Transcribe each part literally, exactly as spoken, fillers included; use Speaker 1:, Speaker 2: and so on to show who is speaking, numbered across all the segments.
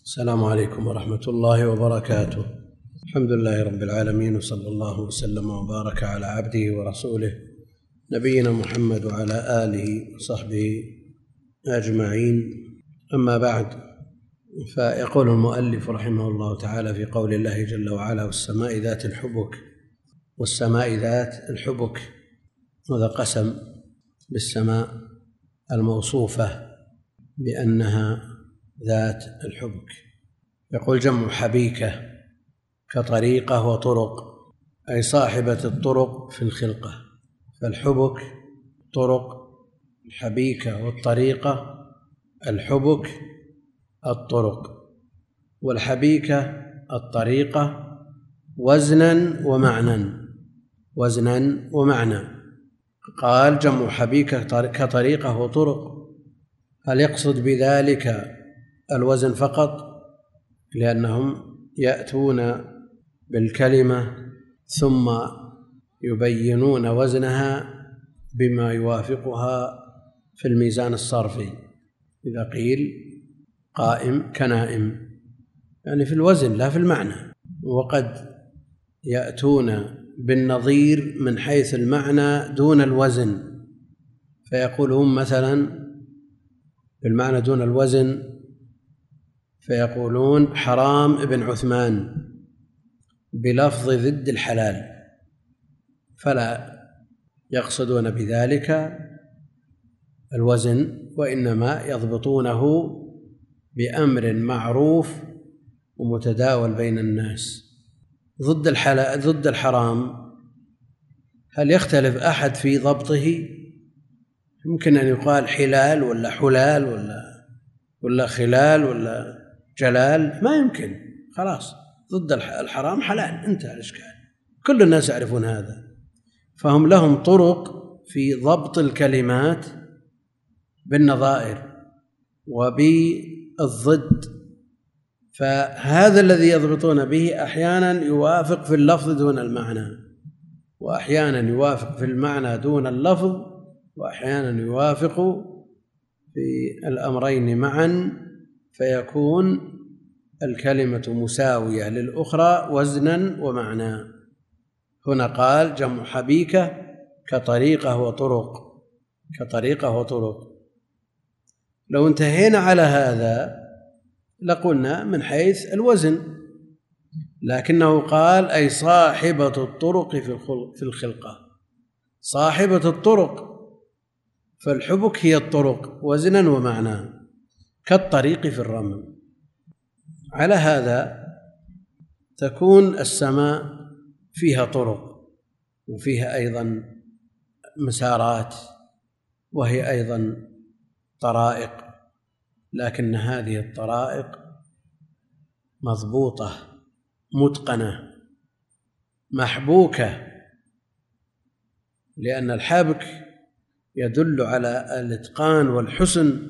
Speaker 1: السلام عليكم ورحمة الله وبركاته. الحمد لله رب العالمين، وصلى الله وسلم وبارك على عبده ورسوله نبينا محمد وعلى آله وصحبه أجمعين. أما بعد، فيقول المؤلف رحمه الله تعالى في قول الله جل وعلا: والسماء ذات الحبك. والسماء ذات الحبك، هذا قسم بالسماء الموصوفة بأنها ذات الحبك. يقول: جمع حبيكة كطريقة وطرق، أي صاحبة الطرق في الخلقة. فالحبك طرق، الحبيكة والطريقة. الحبك الطرق والحبيكة الطريقة، وزنا ومعنى. وزنا ومعنى. قال: جمع حبيكة كطريقة وطرق، هل يقصد بذلك الوزن فقط؟ لأنهم يأتون بالكلمة ثم يبينون وزنها بما يوافقها في الميزان الصرفي. إذا قيل قائم كنائم، يعني في الوزن لا في المعنى. وقد يأتون بالنظير من حيث المعنى دون الوزن، فيقولون مثلا بالمعنى دون الوزن، فيقولون حرام ابن عثمان بلفظ ضد الحلال، فلا يقصدون بذلك الوزن، وإنما يضبطونه بأمر معروف ومتداول بين الناس. ضد الحلال ضد الحرام، هل يختلف أحد في ضبطه؟ يمكن أن يقال حلال ولا حلال ولا ولا خلال ولا جلال، ما يمكن. خلاص، ضد الحرام حلال، انتهى الإشكال، كل الناس يعرفون هذا. فهم لهم طرق في ضبط الكلمات بالنظائر وبالضد، فهذا الذي يضبطون به أحيانا يوافق في اللفظ دون المعنى، وأحيانا يوافق في المعنى دون اللفظ، وأحيانا يوافق في الأمرين معا، فيكون الكلمة مساوية للأخرى وزنا ومعنى. هنا قال: جمع حبيكة كطريقة وطرق. كطريقة وطرق، لو انتهينا على هذا لقلنا من حيث الوزن، لكنه قال: أي صاحبة الطرق في الخلقة. صاحبة الطرق، فالحبك هي الطرق وزنا ومعنى، كالطريق في الرمل. على هذا تكون السماء فيها طرق، وفيها أيضا مسارات، وهي أيضا طرائق، لكن هذه الطرائق مضبوطة متقنة محبوكة، لأن الحبك يدل على الإتقان والحسن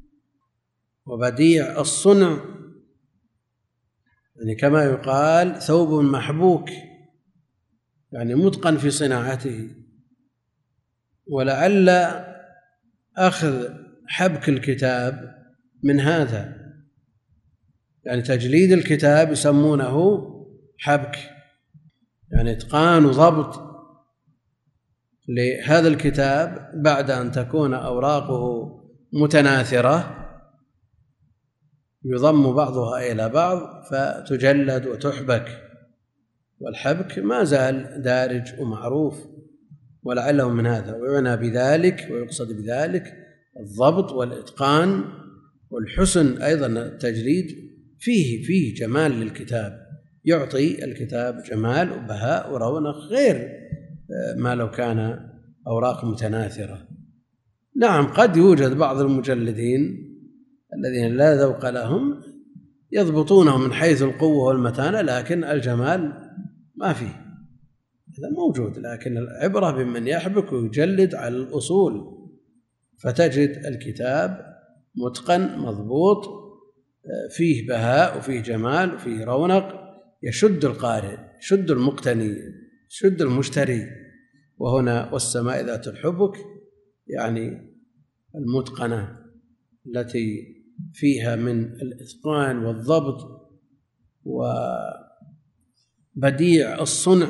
Speaker 1: وبديع الصنع، يعني كما يقال ثوب محبوك، يعني متقن في صناعته. ولعل أخذ حبك الكتاب من هذا، يعني تجليد الكتاب يسمونه حبك، يعني إتقان وضبط لهذا الكتاب بعد أن تكون أوراقه متناثرة، يضم بعضها إلى بعض فتجلد وتحبك، والحبك ما زال دارج ومعروف، ولعله من هذا. ويعنى بذلك ويقصد بذلك الضبط والإتقان والحسن. أيضا التجليد فيه فيه جمال للكتاب، يعطي الكتاب جمال وبهاء ورونق غير ما لو كان أوراق متناثرة. نعم، قد يوجد بعض المجلدين الذين لا ذوق لهم يضبطونه من حيث القوة والمتانة، لكن الجمال ما فيه، هذا موجود. لكن العبرة بمن يحبك ويجلد على الأصول، فتجد الكتاب متقن مضبوط، فيه بهاء وفيه جمال وفيه رونق، يشد القارئ، يشد المقتني، يشد المشتري. وهنا والسماء ذات الحبك، يعني المتقنة التي فيها من الإتقان والضبط وبديع الصنع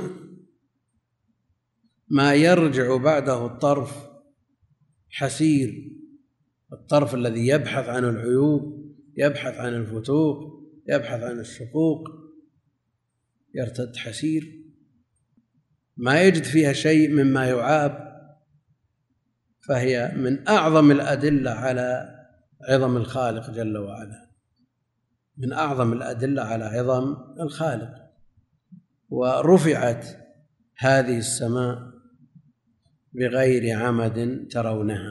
Speaker 1: ما يرجع بعده الطرف حسير، الطرف الذي يبحث عن العيوب، يبحث عن الفتوق، يبحث عن الشقوق، يرتد حسير، ما يجد فيها شيء مما يعاب. فهي من أعظم الأدلة على عظم الخالق جل وعلا، من أعظم الأدلة على عظم الخالق. ورفعت هذه السماء بغير عمد ترونها،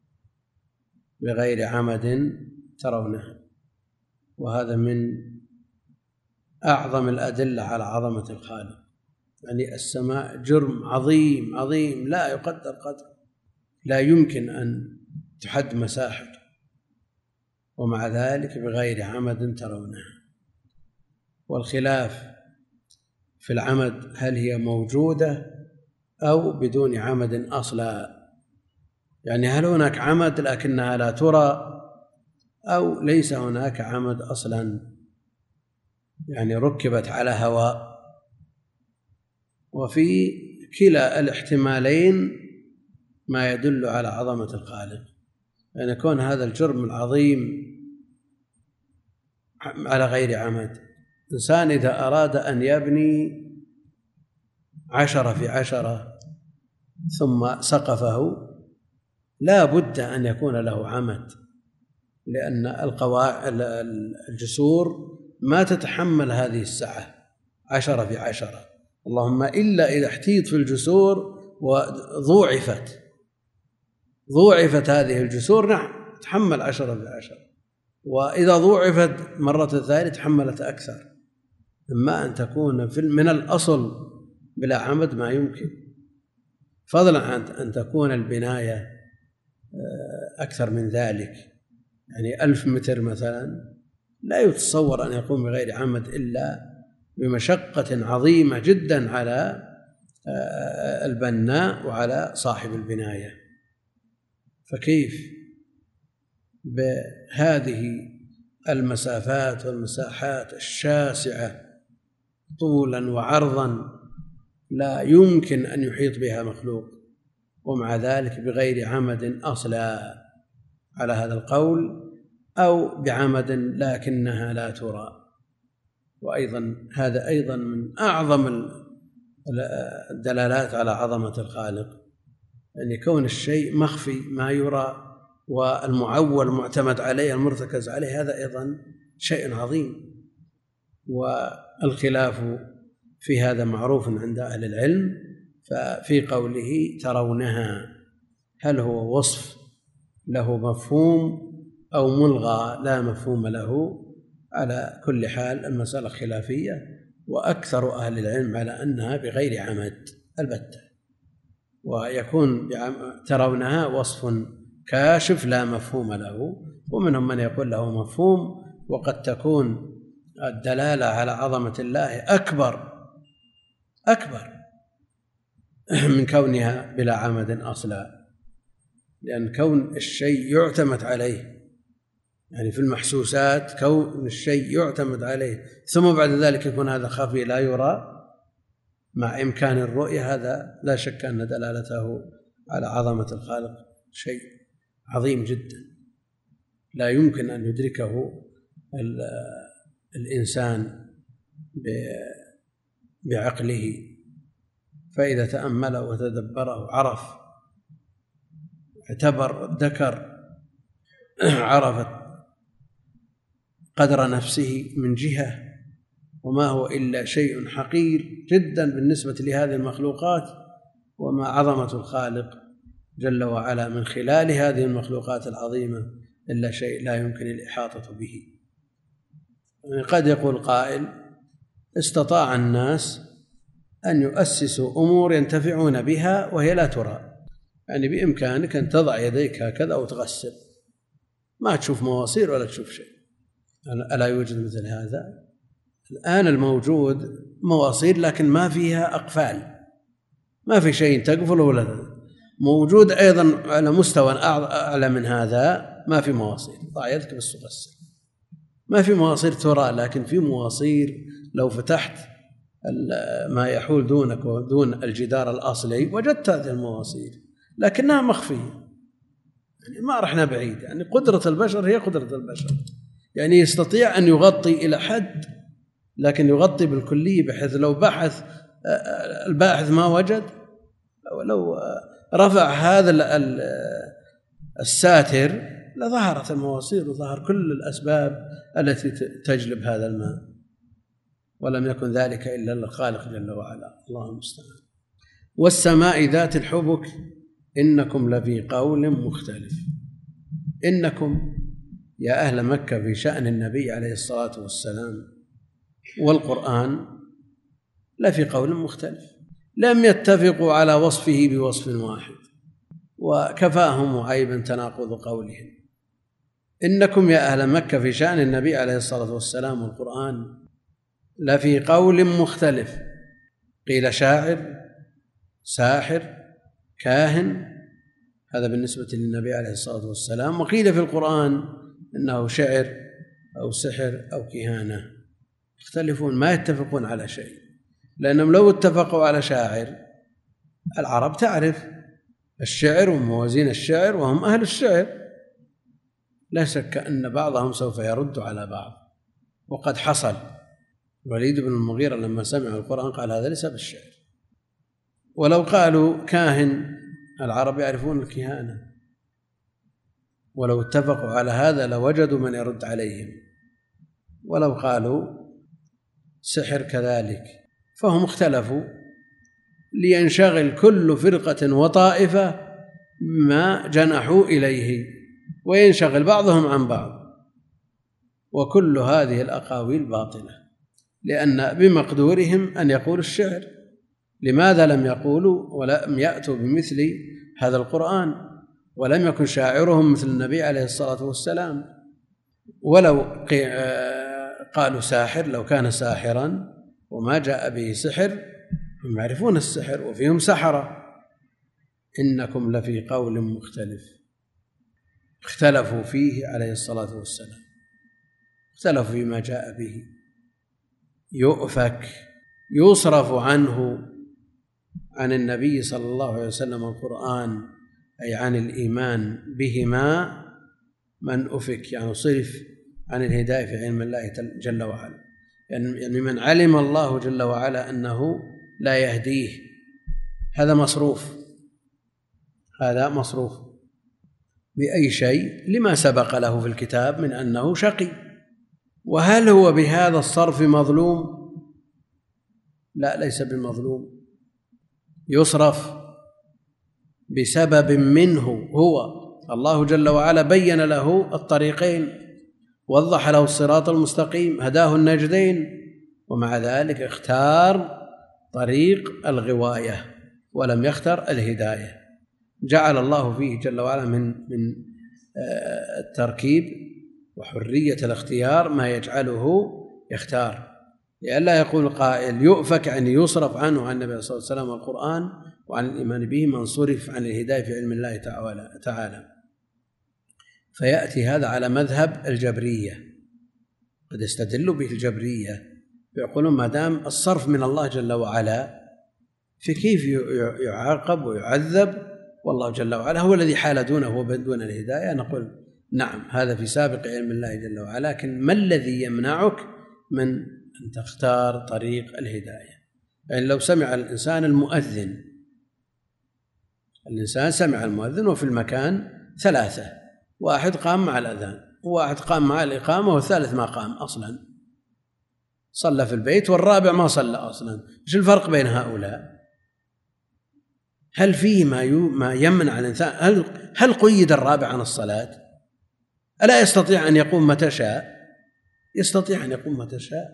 Speaker 1: بغير عمد ترونها، وهذا من أعظم الأدلة على عظمة الخالق. يعني السماء جرم عظيم عظيم لا يقدر قدر، لا يمكن أن تحد مساحته، ومع ذلك بغير عمد ترونها. والخلاف في العمد، هل هي موجودة أو بدون عمد أصلا؟ يعني هل هناك عمد لكنها لا ترى، أو ليس هناك عمد أصلا، يعني ركبت على هواء. وفي كلا الاحتمالين ما يدل على عظمة الخالق، يعني يكون هذا الجرم العظيم على غير عمد. إنسان إذا أراد أن يبني عشرة في عشرة ثم سقفه لا بد أن يكون له عمد، لأن القواعد الجسور ما تتحمل هذه السعة عشرة في عشرة، اللهم إلا إذا احتيط في الجسور وضوعفت ضوعفت هذه الجسور، نعم تحمل عشرة في عشرة، وإذا ضوعفت مرة ثانية تحملت أكثر. إما أن تكون من الأصل بلا عمد ما يمكن، فضلا عن أن تكون البناية أكثر من ذلك، يعني ألف متر مثلا لا يتصور أن يقوم بغير عمد إلا بمشقة عظيمة جدا على البناء وعلى صاحب البناية. فكيف بهذه المسافات والمساحات الشاسعة طولا وعرضا لا يمكن أن يحيط بها مخلوق، ومع ذلك بغير عمد أصلا على هذا القول، أو بعمد لكنها لا ترى. وأيضا هذا أيضا من أعظم الدلالات على عظمة الخالق، أن يكون الشيء مخفي ما يرى والمعول معتمد عليه المرتكز عليه، هذا أيضا شيء عظيم. والخلاف في هذا معروف عند أهل العلم. ففي قوله ترونها، هل هو وصف له مفهوم أو ملغى لا مفهوم له؟ على كل حال المسألة خلافية، وأكثر أهل العلم على أنها بغير عمد البتة، ويكون ترونها وصف كاشف لا مفهوم له، ومنهم من يقول له مفهوم، وقد تكون الدلالة على عظمة الله أكبر أكبر من كونها بلا عمد أصلا، لأن كون الشيء يعتمد عليه، يعني في المحسوسات كون الشيء يعتمد عليه ثم بعد ذلك يكون هذا خفي لا يرى مع إمكان الرؤية، هذا لا شك أن دلالته على عظمة الخالق شيء عظيم جدا لا يمكن أن يدركه الإنسان بعقله. فإذا تأمله وتدبره عرف، اعتبر، ذكر، عرفت قدر نفسه من جهة، وما هو إلا شيء حقير جدا بالنسبة لهذه المخلوقات، وما عظمة الخالق جل وعلا من خلال هذه المخلوقات العظيمة إلا شيء لا يمكن الإحاطة به. قد يقول قائل استطاع الناس أن يؤسسوا أمور ينتفعون بها وهي لا ترى، يعني بإمكانك أن تضع يديك هكذا وتغسل ما تشوف مواصير ولا تشوف شيء، ألا يوجد مثل هذا؟ الآن الموجود مواصير لكن ما فيها أقفال، ما في شيء تقفله ولا. موجود أيضا على مستوى أعلى من هذا ما في مواصير، ضع يدك بس وغسل. ما في مواصير ترى، لكن في مواصير لو فتحت ما يحول دونك ودون الجدار الأصلي وجدت هذه المواصير، لكنها مخفية، يعني ما رحنا بعيد. يعني قدرة البشر هي قدرة البشر، يعني يستطيع أن يغطي إلى حد، لكن يغطي بالكلية، بحيث لو بحث الباحث ما وجد، لو رفع هذا الساتر لظهرت المواصير وظهر كل الأسباب التي تجلب هذا الماء، ولم يكن ذلك إلا للخالق جل وعلا. الله المستعان. والسماء ذات الحبك إنكم لفي قول مختلف. إنكم يا أهل مكة في شأن النبي عليه الصلاة والسلام والقرآن لفي قول مختلف، لم يتفقوا على وصفه بوصف واحد، وكفاهم عيبا تناقض قولهم. إنكم يا أهل مكة في شأن النبي عليه الصلاة والسلام والقرآن لفي قول مختلف. قيل شاعر، ساحر، كاهن، هذا بالنسبة للنبي عليه الصلاة والسلام. وقيل في القرآن إنه شعر أو سحر أو كهانة. يختلفون، ما يتفقون على شيء، لأنهم لو اتفقوا على شاعر العرب تعرف الشعر وموازين الشعر وهم أهل الشعر، لا شك أن بعضهم سوف يرد على بعض، وقد حصل. الوليد بن المغيرة لما سمع القرآن قال هذا ليس بالشعر. ولو قالوا كاهن العرب يعرفون الكهانة، ولو اتفقوا على هذا لوجدوا من يرد عليهم. ولو قالوا سحر كذلك، فهم اختلفوا لينشغل كل فرقة وطائفة ما جنحوا إليه، وينشغل بعضهم عن بعض. وكل هذه الأقاويل باطلة، لأن بمقدورهم أن يقولوا الشعر. لماذا لم يقولوا ولم يأتوا بمثل هذا القرآن؟ ولم يكن شاعرهم مثل النبي عليه الصلاة والسلام. ولو قالوا ساحر، لو كان ساحرا وما جاء به سحر، هم يعرفون السحر وفيهم سحرة. إنكم لفي قول مختلف. اختلفوا فيه عليه الصلاة والسلام، اختلفوا فيما جاء به. يؤفك، يصرف عنه، عن النبي صلى الله عليه وسلم القرآن، أي عن الإيمان بهما، من أفك يعني صرف عن الهداية في علم الله جل وعلا. يعني من علم الله جل وعلا أنه لا يهديه، هذا مصروف، هذا مصروف بأي شيء لما سبق له في الكتاب من أنه شقي. وهل هو بهذا الصرف مظلوم؟ لا، ليس بمظلوم. يصرف بسبب منه هو. الله جل وعلا بين له الطريقين، وضح له الصراط المستقيم، هداه النجدين، ومع ذلك اختار طريق الغواية ولم يختر الهداية. جعل الله فيه جل وعلا من من التركيب وحرية الاختيار ما يجعله يختار، لئلا يقول قائل يؤفك يعني يصرف عنه عن النبي صلى الله عليه وسلم القرآن وعن الإيمان به من صرف عن الهداية في علم الله تعالى. فيأتي هذا على مذهب الجبرية، قد يستدل به الجبرية يقولون ما دام الصرف من الله جل وعلا فكيف يعاقب ويعذب، والله جل وعلا هو الذي حال دونه ودون الهداية. نقول نعم، هذا في سابق علم الله جل وعلا، لكن ما الذي يمنعك من أن تختار طريق الهداية؟ يعني لو سمع الإنسان المؤذن، الإنسان سمع المؤذن وفي المكان ثلاثة، واحد قام مع الأذان وواحد قام مع الإقامة والثالث ما قام أصلا، صلى في البيت والرابع ما صلى أصلا، إيش الفرق بين هؤلاء؟ هل فيه ما يمنع الإنسان؟ هل, هل قيد الرابع عن الصلاة؟ ألا يستطيع أن يقوم متى شاء؟ يستطيع أن يقوم متى شاء.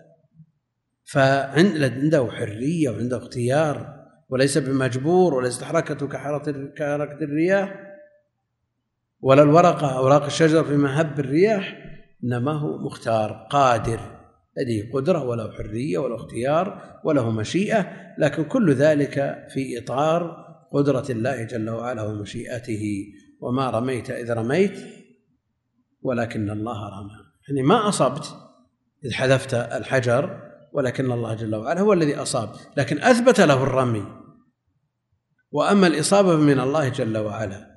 Speaker 1: فعنده حرية وعنده اختيار، وليس بمجبور، وليست حركته كحركة الرياح، ولا الورقة أوراق الشجر في مهب الرياح، إنما هو مختار قادر، لديه قدرة وله حرية وله اختيار وله مشيئة، لكن كل ذلك في إطار قدرة الله جل وعلا ومشيئته. وما رميت إذ رميت ولكن الله رمى، يعني ما أصبت إذ حذفت الحجر، ولكن الله جل وعلا هو الذي أصاب، لكن أثبت له الرمي. وأما الإصابة من الله جل وعلا.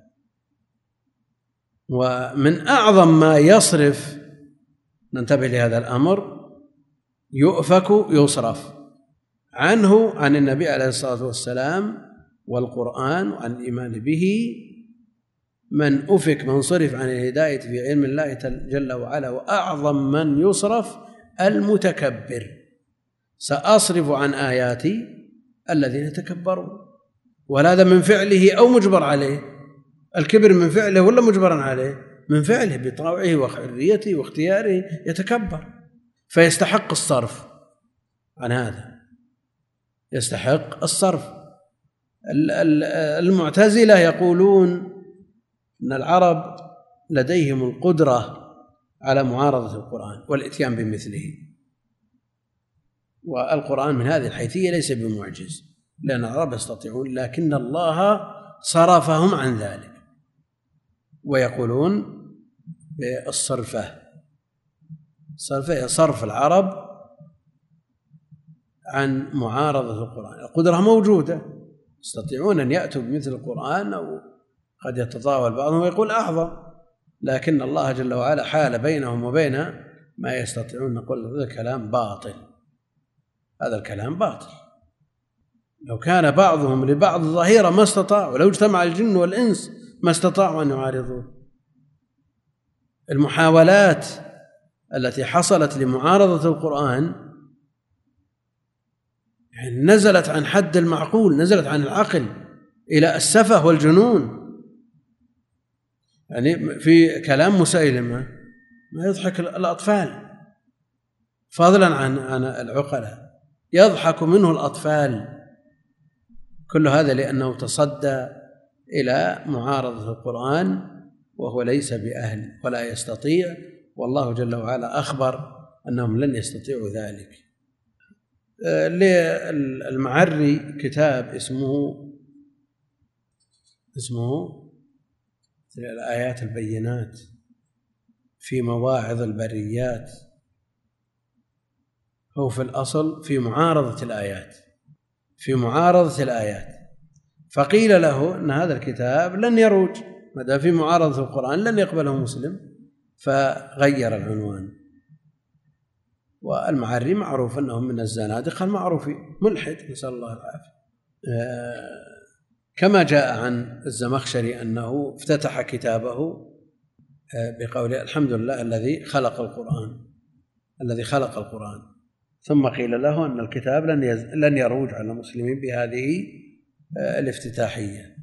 Speaker 1: ومن أعظم ما يصرف، ننتبه لهذا الأمر، يؤفك يصرف عنه عن النبي عليه الصلاة والسلام والقرآن وعن الإيمان به، من أفك من صرف عن الهداية في علم الله جل وعلا. وأعظم من يصرف المتكبر، سأصرف عن آياتي الذين تكبروا. وهذا من فعله أو مجبر عليه؟ الكبر من فعله ولا مجبرا عليه؟ من فعله، بطوعه وحريته واختياره يتكبر، فيستحق الصرف عن هذا، يستحق الصرف. المعتزلة يقولون أن العرب لديهم القدرة على معارضة القرآن والإتيان بمثله، والقرآن من هذه الحيثية ليس بمعجز، لأن العرب يستطيعون، لكن الله صرفهم عن ذلك. ويقولون بالصرفة، الصرفة صرف العرب عن معارضة القرآن. القدرة موجودة، يستطيعون أن يأتوا بمثل القرآن، أو قد يتطاول بعضهم ويقول أعظم، لكن الله جل وعلا حال بينهم وبين ما يستطيعون. نقول هذا الكلام باطل، هذا الكلام باطل. لو كان بعضهم لبعض ظهيرا ما استطاعوا، ولو اجتمع الجن والإنس ما استطاعوا أن يعارضوه. المحاولات التي حصلت لمعارضة القرآن يعني نزلت عن حد المعقول، نزلت عن العقل إلى السفه والجنون. يعني في كلام مسيلمة ما يضحك الأطفال، فضلا عن عن العقلاء، يضحك منه الأطفال. كل هذا لأنه تصدى إلى معارضة القرآن وهو ليس بأهل ولا يستطيع، والله جل وعلا أخبر أنهم لن يستطيعوا ذلك. للمعري كتاب اسمه اسمه الآيات البينات في مواعظ البريات. هو في الأصل في معارضة الآيات، في معارضة الآيات. فقيل له أن هذا الكتاب لن يروج، ما دام في معارضة القرآن لن يقبله مسلم، فغير العنوان. والمعري معروف أنه من الزنادقة المعروفين، ملحد، نسأل الله العافية. كما جاء عن الزمخشري أنه افتتح كتابه بقول الحمد لله الذي خلق القرآن، الذي خلق القرآن، ثم قيل له أن الكتاب لن لن يروج على المسلمين بهذه الافتتاحية،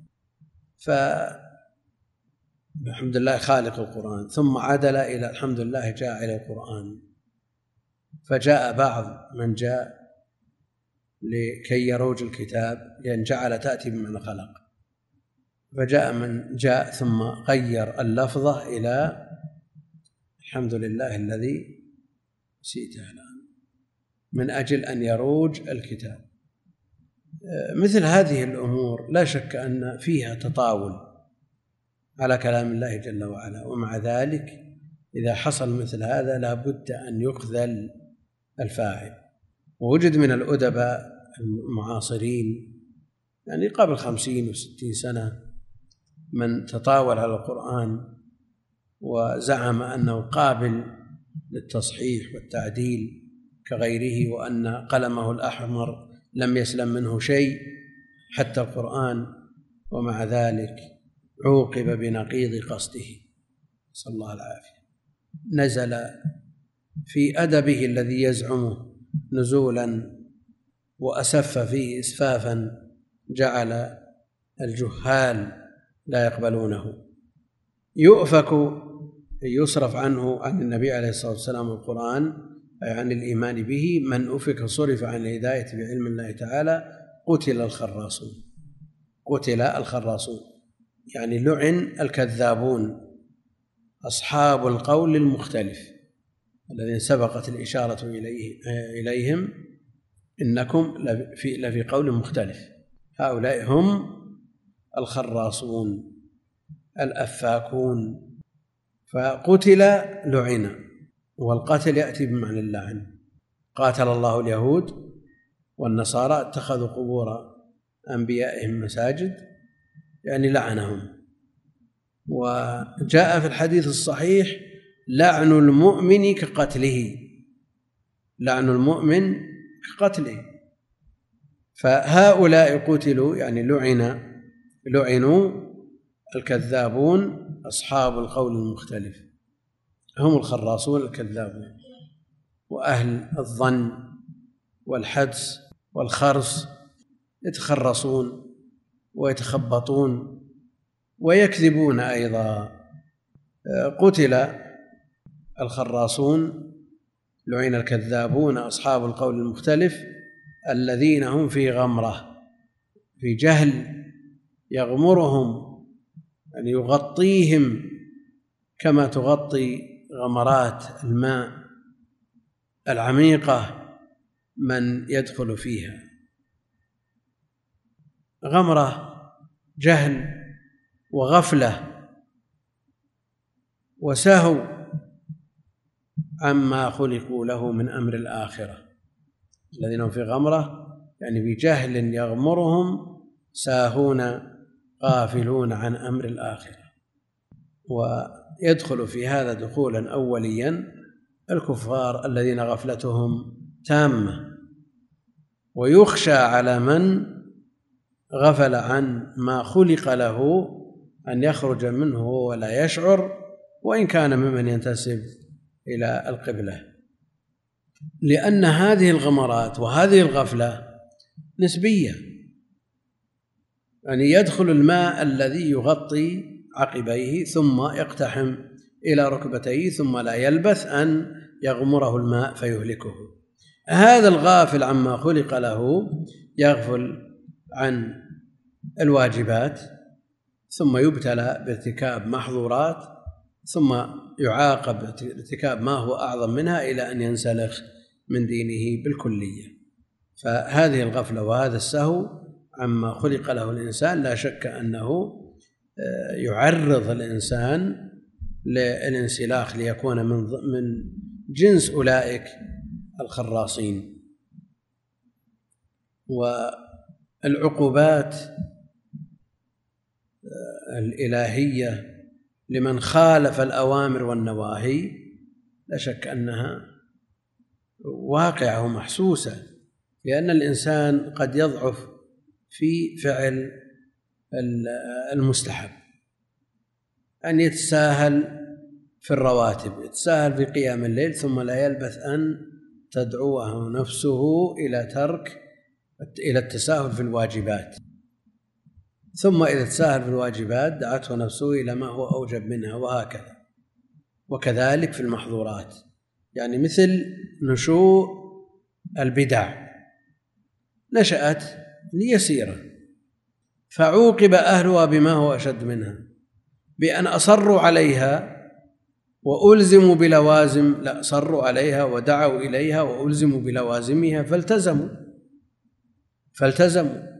Speaker 1: فالحمد لله خالق القرآن، ثم عدل إلى الحمد لله جاعل القرآن. فجاء بعض من جاء لكي يروج الكتاب، لأن جعل تأتي بمعنى خلق، فجاء من جاء ثم غير اللفظة إلى الحمد لله الذي نسيته الآن، من أجل أن يروج الكتاب. مثل هذه الأمور لا شك أن فيها تطاول على كلام الله جل وعلا، ومع ذلك إذا حصل مثل هذا لا بد أن يخذل الفاعل. ووجد من الأدباء المعاصرين يعني قبل خمسين وستين سنة من تطاول على القرآن وزعم أنه قابل للتصحيح والتعديل كغيره، وأن قلمه الأحمر لم يسلم منه شيء حتى القرآن، ومع ذلك عوقب بنقيض قصده، صلى الله العافية. نزل في أدبه الذي يزعمه نزولا وأسف فيه إسفافا جعل الجهال لا يقبلونه. يؤفك يصرف عنه عن النبي عليه الصلاة والسلام القرآن، أي عن الإيمان به، من أفك صرف عن الهداية بعلم الله تعالى قتل الخراصون. قتل الخراصون يعني لعن الكذابون، أصحاب القول المختلف الذين سبقت الإشارة إليه إليهم إنكم لفي, لفي قول مختلف. هؤلاء هم الخراصون الأفاكون. فقتل لعن، والقتل يأتي بمعنى اللعن. قاتل الله اليهود والنصارى اتخذوا قبور أنبيائهم مساجد، يعني لعنهم. وجاء في الحديث الصحيح لعن المؤمن كقتله، لعن المؤمن كقتله. فهؤلاء قتلوا يعني لعن لعنوا الكذابون أصحاب القول المختلف، هم الخراصون الكذابون، وأهل الظن والحدس والخرص يتخرصون ويتخبطون ويكذبون أيضا. قتل الخراصون، لعن الكذابون أصحاب القول المختلف الذين هم في غمرة، في جهل يغمرهم، يعني يغطيهم كما تغطي غمرات الماء العميقة من يدخل فيها. غمرة جهل وغفلة وسهو عما خلقوا له من أمر الآخرة. الذين هم في غمرة يعني بجهل يغمرهم، ساهون غافلون عن أمر الآخرة. ويدخل في هذا دخولا أوليا الكفار الذين غفلتهم تامة، ويخشى على من غفل عن ما خلق له أن يخرج منه ولا يشعر، وإن كان ممن ينتسب إلى القبلة، لأن هذه الغمرات وهذه الغفلة نسبية. يعني يدخل الماء الذي يغطي عقبيه ثم يقتحم إلى ركبتيه ثم لا يلبث أن يغمره الماء فيهلكه. هذا الغافل عما خلق له يغفل عن الواجبات ثم يبتلى بارتكاب محظورات ثم يعاقب بارتكاب ما هو أعظم منها إلى أن ينسلخ من دينه بالكلية. فهذه الغفلة وهذا السهو عما خلق له الإنسان لا شك أنه يعرض الإنسان للانسلاخ ليكون من من جنس أولئك الخراصين. والعقوبات الإلهية لمن خالف الأوامر والنواهي لا شك أنها واقعة ومحسوسة، لأن الإنسان قد يضعف في فعل المستحب، أن يتساهل في الرواتب، يتساهل في قيام الليل، ثم لا يلبث أن تدعوه نفسه إلى ترك إلى التساهل في الواجبات، ثم إذا تساهل في الواجبات دعته نفسه إلى ما هو أوجب منها، وهكذا. وكذلك في المحظورات، يعني مثل نشوء البدع نشأت ليسيرة فعوقب أهلها بما هو أشد منها، بأن أصروا عليها وألزموا بلوازم، لا صروا عليها ودعوا إليها وألزموا بلوازمها فالتزموا فالتزموا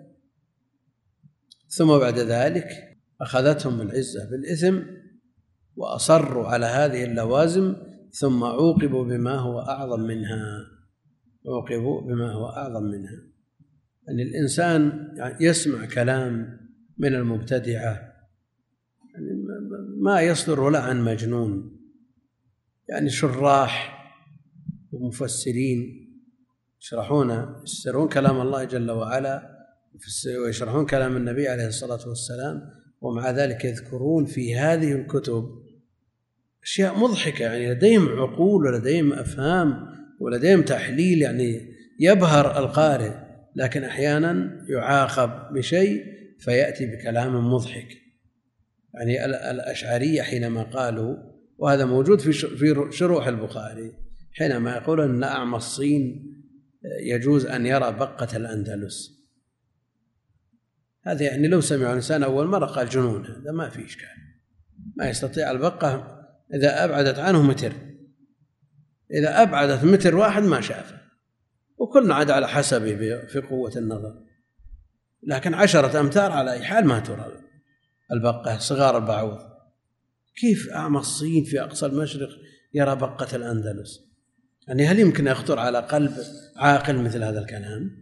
Speaker 1: ثم بعد ذلك أخذتهم العزة بالإثم وأصروا على هذه اللوازم ثم عوقبوا بما هو أعظم منها عوقبوا بما هو أعظم منها. أن يعني الإنسان يسمع كلام من المبتدعة يعني ما يصدر ولا عن مجنون، يعني شراح ومفسرين يشرحون يفسرون كلام الله جل وعلا ويشرحون كلام النبي عليه الصلاة والسلام، ومع ذلك يذكرون في هذه الكتب أشياء مضحكة، يعني لديهم عقول ولديهم أفهام ولديهم تحليل يعني يبهر القارئ، لكن أحيانا يعاقب بشيء فيأتي بكلام مضحك. يعني الأشعرية حينما قالوا، وهذا موجود في شروح البخاري، حينما يقول أن أعمى الصين يجوز أن يرى بقة الأندلس، هذا يعني لو سمع الإنسان أول مرة قال جنون، هذا ما في إشكال، ما يستطيع البقة إذا أبعدت عنه متر، إذا أبعدت متر واحد ما شافه، وكلنا عاد على حسبه في قوة النظر، لكن عشرة أمتار على أي حال ما ترى البقة صغار البعوض. كيف أعمى الصين في أقصى المشرق يرى بقة الأندلس؟ يعني هل يمكن يخطر على قلب عاقل مثل هذا الكلام؟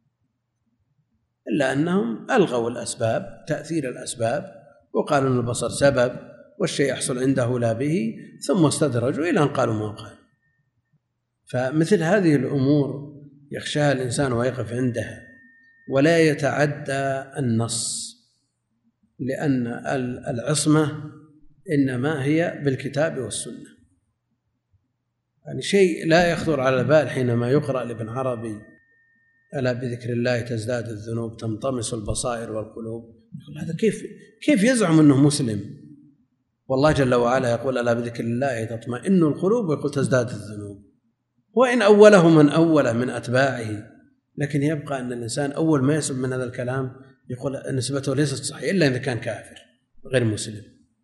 Speaker 1: إلا أنهم ألغوا الأسباب، تأثير الأسباب، وقالوا أن البصر سبب والشيء يحصل عنده لا به، ثم استدرجوا إلى أن قالوا ما قال. فمثل هذه الأمور يخشاها الإنسان ويقف عندها ولا يتعدى النص، لأن العصمة إنما هي بالكتاب والسنة. يعني شيء لا يخطر على البال حينما يقرأ لابن عربي ألا بذكر الله تزداد الذنوب تنطمس البصائر والقلوب، يقول هذا كيف كيف يزعم أنه مسلم؟ والله جل وعلا يقول ألا بذكر الله تطمئن القلوب، ويقول تزداد الذنوب. وإن أوله من أوله من أتباعه، لكن يبقى أن الإنسان أول ما يسمع من هذا الكلام يقول نسبته ليست صحيحة إلا إذا كان كافر غير مسلم،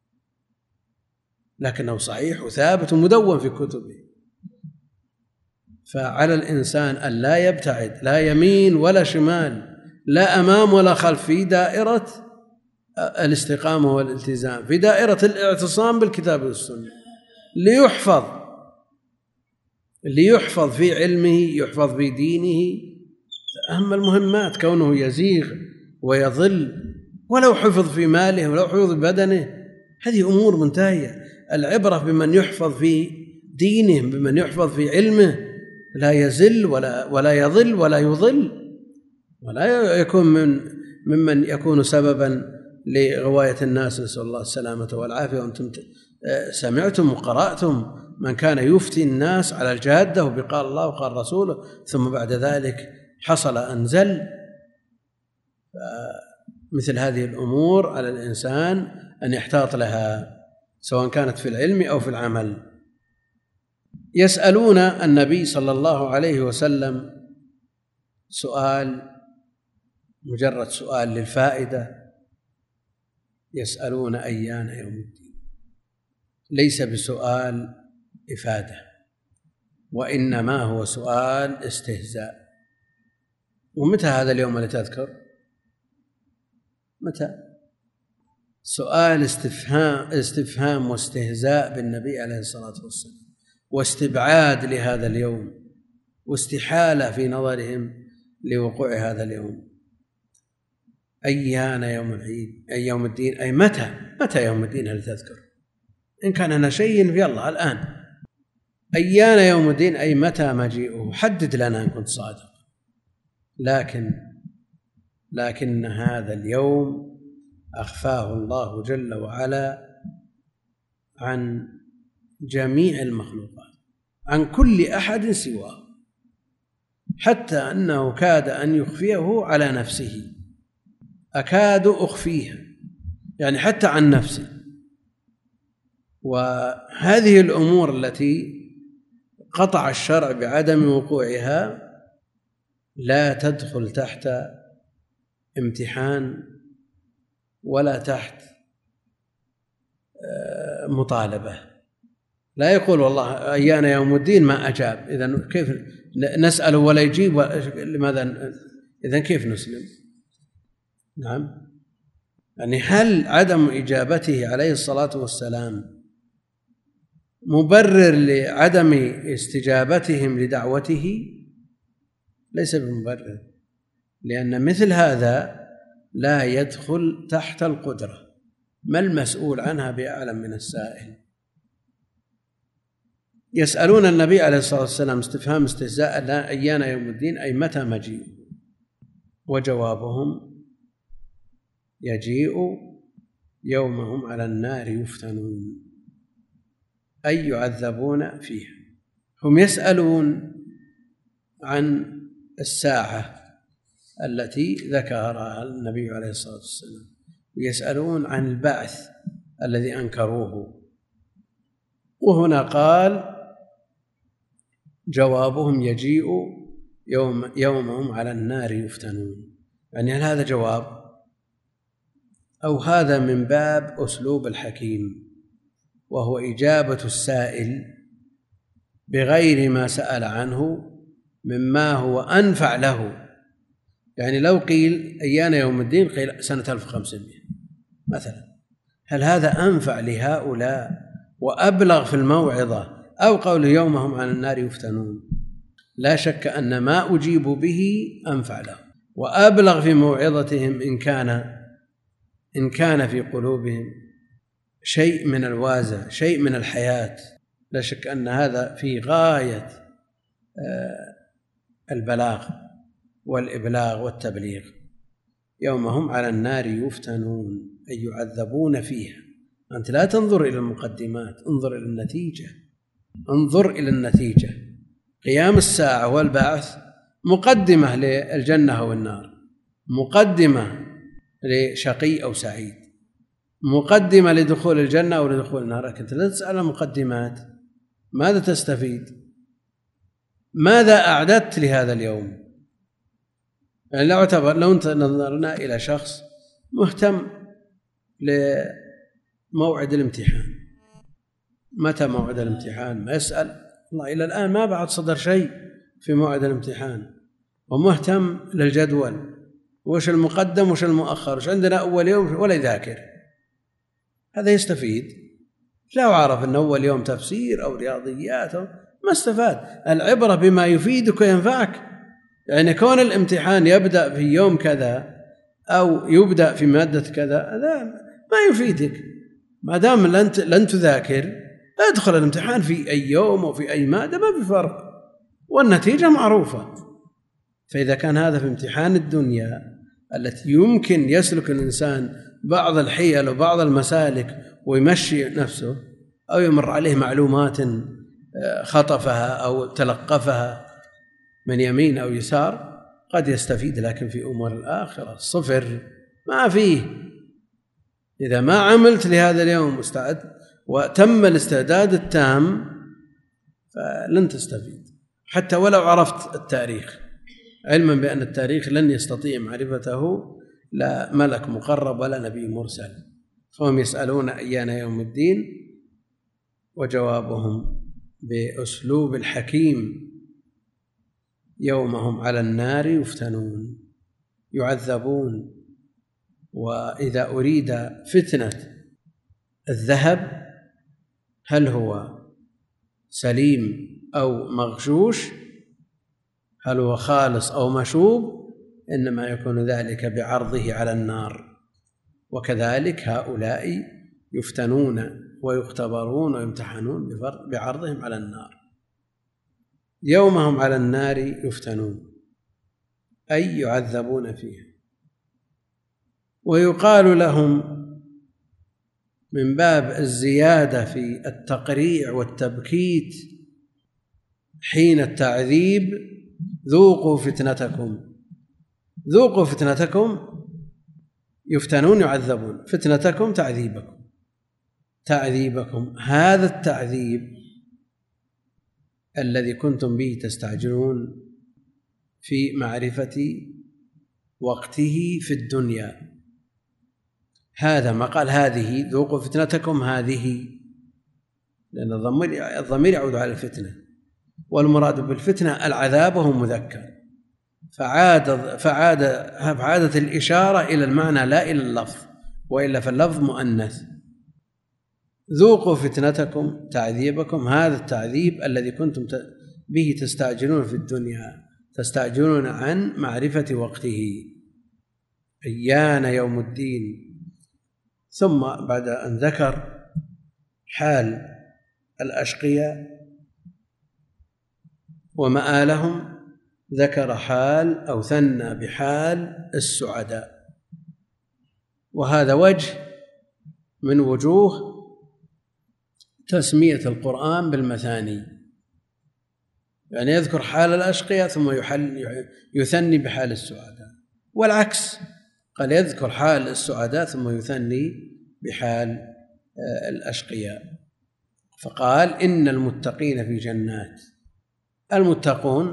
Speaker 1: لكنه صحيح وثابت ومدون في كتبه. فعلى الإنسان أن لا يبتعد لا يمين ولا شمال، لا أمام ولا خلف، في دائرة الاستقامة والالتزام، في دائرة الاعتصام بالكتاب والسنة، ليحفظ ليحفظ في علمه، يحفظ في دينه. أهم المهمات كونه يزيغ ويضل، ولو حفظ في ماله ولو حفظ في بدنه، هذه أمور منتهية. العبرة بمن يحفظ في دينه، بمن يحفظ في علمه، لا يزل ولا ولا يضل ولا يضل، ولا يكون من ممن يكون سببا لغواية الناس، نسأل الله السلامة والعافية. وأنتم سمعتم وقرأتم من كان يفتي الناس على الجادة وبقال الله وقال رسوله، ثم بعد ذلك حصل أنزل. مثل هذه الأمور على الإنسان أن يحتاط لها، سواء كانت في العلم أو في العمل. يسألون النبي صلى الله عليه وسلم سؤال، مجرد سؤال للفائدة، يسألون أيان يوم الدين، ليس بسؤال إفادة، وإنما هو سؤال استهزاء. ومتى هذا اليوم اللي تذكر؟ متى؟ سؤال استفهام استفهام واستهزاء بالنبي عليه الصلاة والسلام، واستبعاد لهذا اليوم، واستحالة في نظرهم لوقوع هذا اليوم. أيان يوم العيد، أي يوم الدين، أي متى متى يوم الدين هل تذكر؟ إن كان هنا شيء يلا الآن. أيان يوم الدين أي متى مجيئه، حدد لنا إن كنت صادق. لكن لكن هذا اليوم أخفاه الله جل وعلا عن جميع المخلوقات، عن كل أحد سواه، حتى أنه كاد أن يخفيه على نفسه. أكاد أخفيها، يعني حتى عن نفسي. وهذه الأمور التي قطع الشرع بعدم وقوعها لا تدخل تحت امتحان ولا تحت مطالبة. لا يقول والله أيان يوم الدين ما أجاب، إذن كيف نسأله ولا يجيب؟ لماذا؟ إذن كيف نسلم؟ نعم، يعني هل عدم إجابته عليه الصلاة والسلام مبرر لعدم استجابتهم لدعوته؟ ليس بمبرر، لأن مثل هذا لا يدخل تحت القدرة. ما المسؤول عنها بأعلم من السائل؟ يسألون النبي عليه الصلاة والسلام استفهام استهزاء أيان يوم الدين أي متى مجيء، وجوابهم يجيء يوم هم على النار يفتنون، أي يعذبون فيها. هم يسألون عن الساعة التي ذكرها النبي عليه الصلاة والسلام، ويسألون عن البعث الذي أنكروه. وهنا قال جوابهم يجيء يوم يومهم على النار يفتنون، يعني هل هذا جواب أو هذا من باب أسلوب الحكيم، وهو إجابة السائل بغير ما سأل عنه مما هو أنفع له. يعني لو قيل أيان يوم الدين قيل سنة ألف وخمسمائة مثلا، هل هذا أنفع لهؤلاء وأبلغ في الموعظة أو قول يومهم عن النار يفتنون؟ لا شك أن ما أجيبوا به أنفع لهم وأبلغ في موعظتهم إن كان إن كان في قلوبهم شيء من الوازع، شيء من الحياة. لا شك أن هذا في غاية البلاغ والإبلاغ والتبليغ. يوم هم على النار يفتنون أي يعذبون فيها. أنت لا تنظر إلى المقدمات، انظر إلى النتيجة، انظر إلى النتيجة. قيام الساعة والبعث مقدمة للجنة أو النار، مقدمة لشقي أو سعيد، مقدمة لدخول الجنة أو لدخول النار. لكن لا تسأل المقدمات، ماذا تستفيد؟ ماذا أعددت لهذا اليوم؟ يعني لو اعتبر لو نظرنا إلى شخص مهتم لموعد الامتحان، متى موعد الامتحان؟ ما يسأل الله إلى الآن ما بعد صدر شيء في موعد الامتحان، ومهتم للجدول وش المقدم وش المؤخر وش عندنا أول يوم، ولا يذاكر. هذا يستفيد؟ لو عرف أن أول يوم تفسير أو رياضيات ما استفاد. العبرة بما يفيدك وينفعك. يعني كون الامتحان يبدأ في يوم كذا أو يبدأ في مادة كذا هذا ما يفيدك ما دام لن لن تذاكر. ادخل الامتحان في أي يوم أو في أي مادة ما في فرق والنتيجة معروفة. فإذا كان هذا في امتحان الدنيا التي يمكن يسلك الإنسان بعض الحيل وبعض المسالك ويمشي نفسه أو يمر عليه معلومات خطفها أو تلقفها من يمين أو يسار قد يستفيد، لكن في أمور الآخرة صفر ما فيه. إذا ما عملت لهذا اليوم مستعد وتم الاستعداد التام فلن تستفيد، حتى ولو عرفت التاريخ، علما بأن التاريخ لن يستطيع معرفته لا ملك مقرب ولا نبي مرسل. فهم يسألون أيان يوم الدين، وجوابهم بأسلوب الحكيم: يومهم على النار يفتنون، يعذبون. وإذا أريد فتنة الذهب هل هو سليم أو مغشوش، هل هو خالص أو مشوب، إنما يكون ذلك بعرضه على النار. وكذلك هؤلاء يفتنون ويختبرون ويمتحنون بعرضهم على النار. يومهم على النار يفتنون أي يعذبون فيها. ويقال لهم من باب الزيادة في التقريع والتبكيت حين التعذيب: ذوقوا فتنتكم. ذوقوا فتنتكم، يفتنون يعذبون، فتنتكم تعذيبكم. تعذيبكم هذا التعذيب الذي كنتم به تستعجلون في معرفة وقته في الدنيا. هذا ما قال هذه ذوقوا فتنتكم هذه، لأن الضمير يعود على الفتنة، والمراد بالفتنة العذاب وهو مذكر، فعاد فعاد فعادت الإشارة إلى المعنى لا إلى اللفظ، وإلا فاللفظ مؤنث. ذوقوا فتنتكم تعذيبكم، هذا التعذيب الذي كنتم به تستعجلون في الدنيا، تستعجلون عن معرفة وقته. أيان يوم الدين. ثم بعد أن ذكر حال الأشقياء ومآلهم ذكر حال أو ثنى بحال السعداء. وهذا وجه من وجوه تسمية القرآن بالمثاني، يعني يذكر حال الأشقياء ثم يحل يثني بحال السعداء، والعكس، قال يذكر حال السعداء ثم يثني بحال الأشقياء. فقال إن المتقين في جنات. المتقون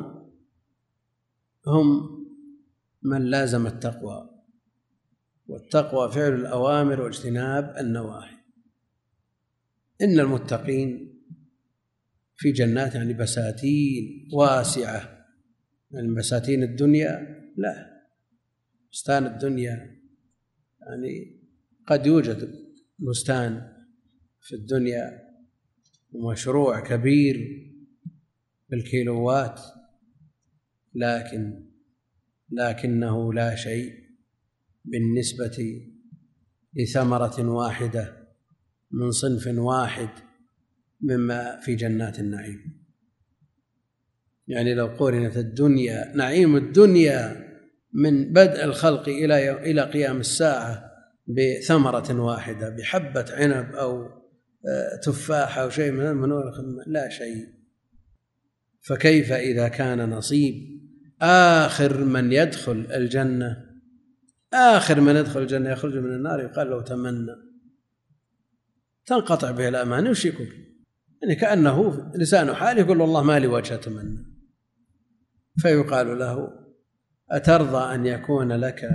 Speaker 1: هم من لازم التقوى، والتقوى فعل الأوامر واجتناب النواهي. إن المتقين في جنات يعني بساتين واسعة، يعني بساتين الدنيا لا، بستان الدنيا يعني قد يوجد بستان في الدنيا ومشروع كبير بالكيلوات، لكن لكنه لا شيء بالنسبة لثمرة واحدة من صنف واحد مما في جنات النعيم. يعني لو قورنت الدنيا، نعيم الدنيا من بدء الخلق إلى إلى قيام الساعة بثمرة واحدة، بحبة عنب أو تفاحة أو شيء من لا شيء. فكيف إذا كان نصيب آخر من يدخل الجنة، آخر من يدخل الجنة يخرج من النار يقال له تمنى، تنقطع به الأمان، وش يقول؟ يعني كأنه لسان حال يقول والله ما لي وجه أتمنى. فيقال له أترضى أن يكون لك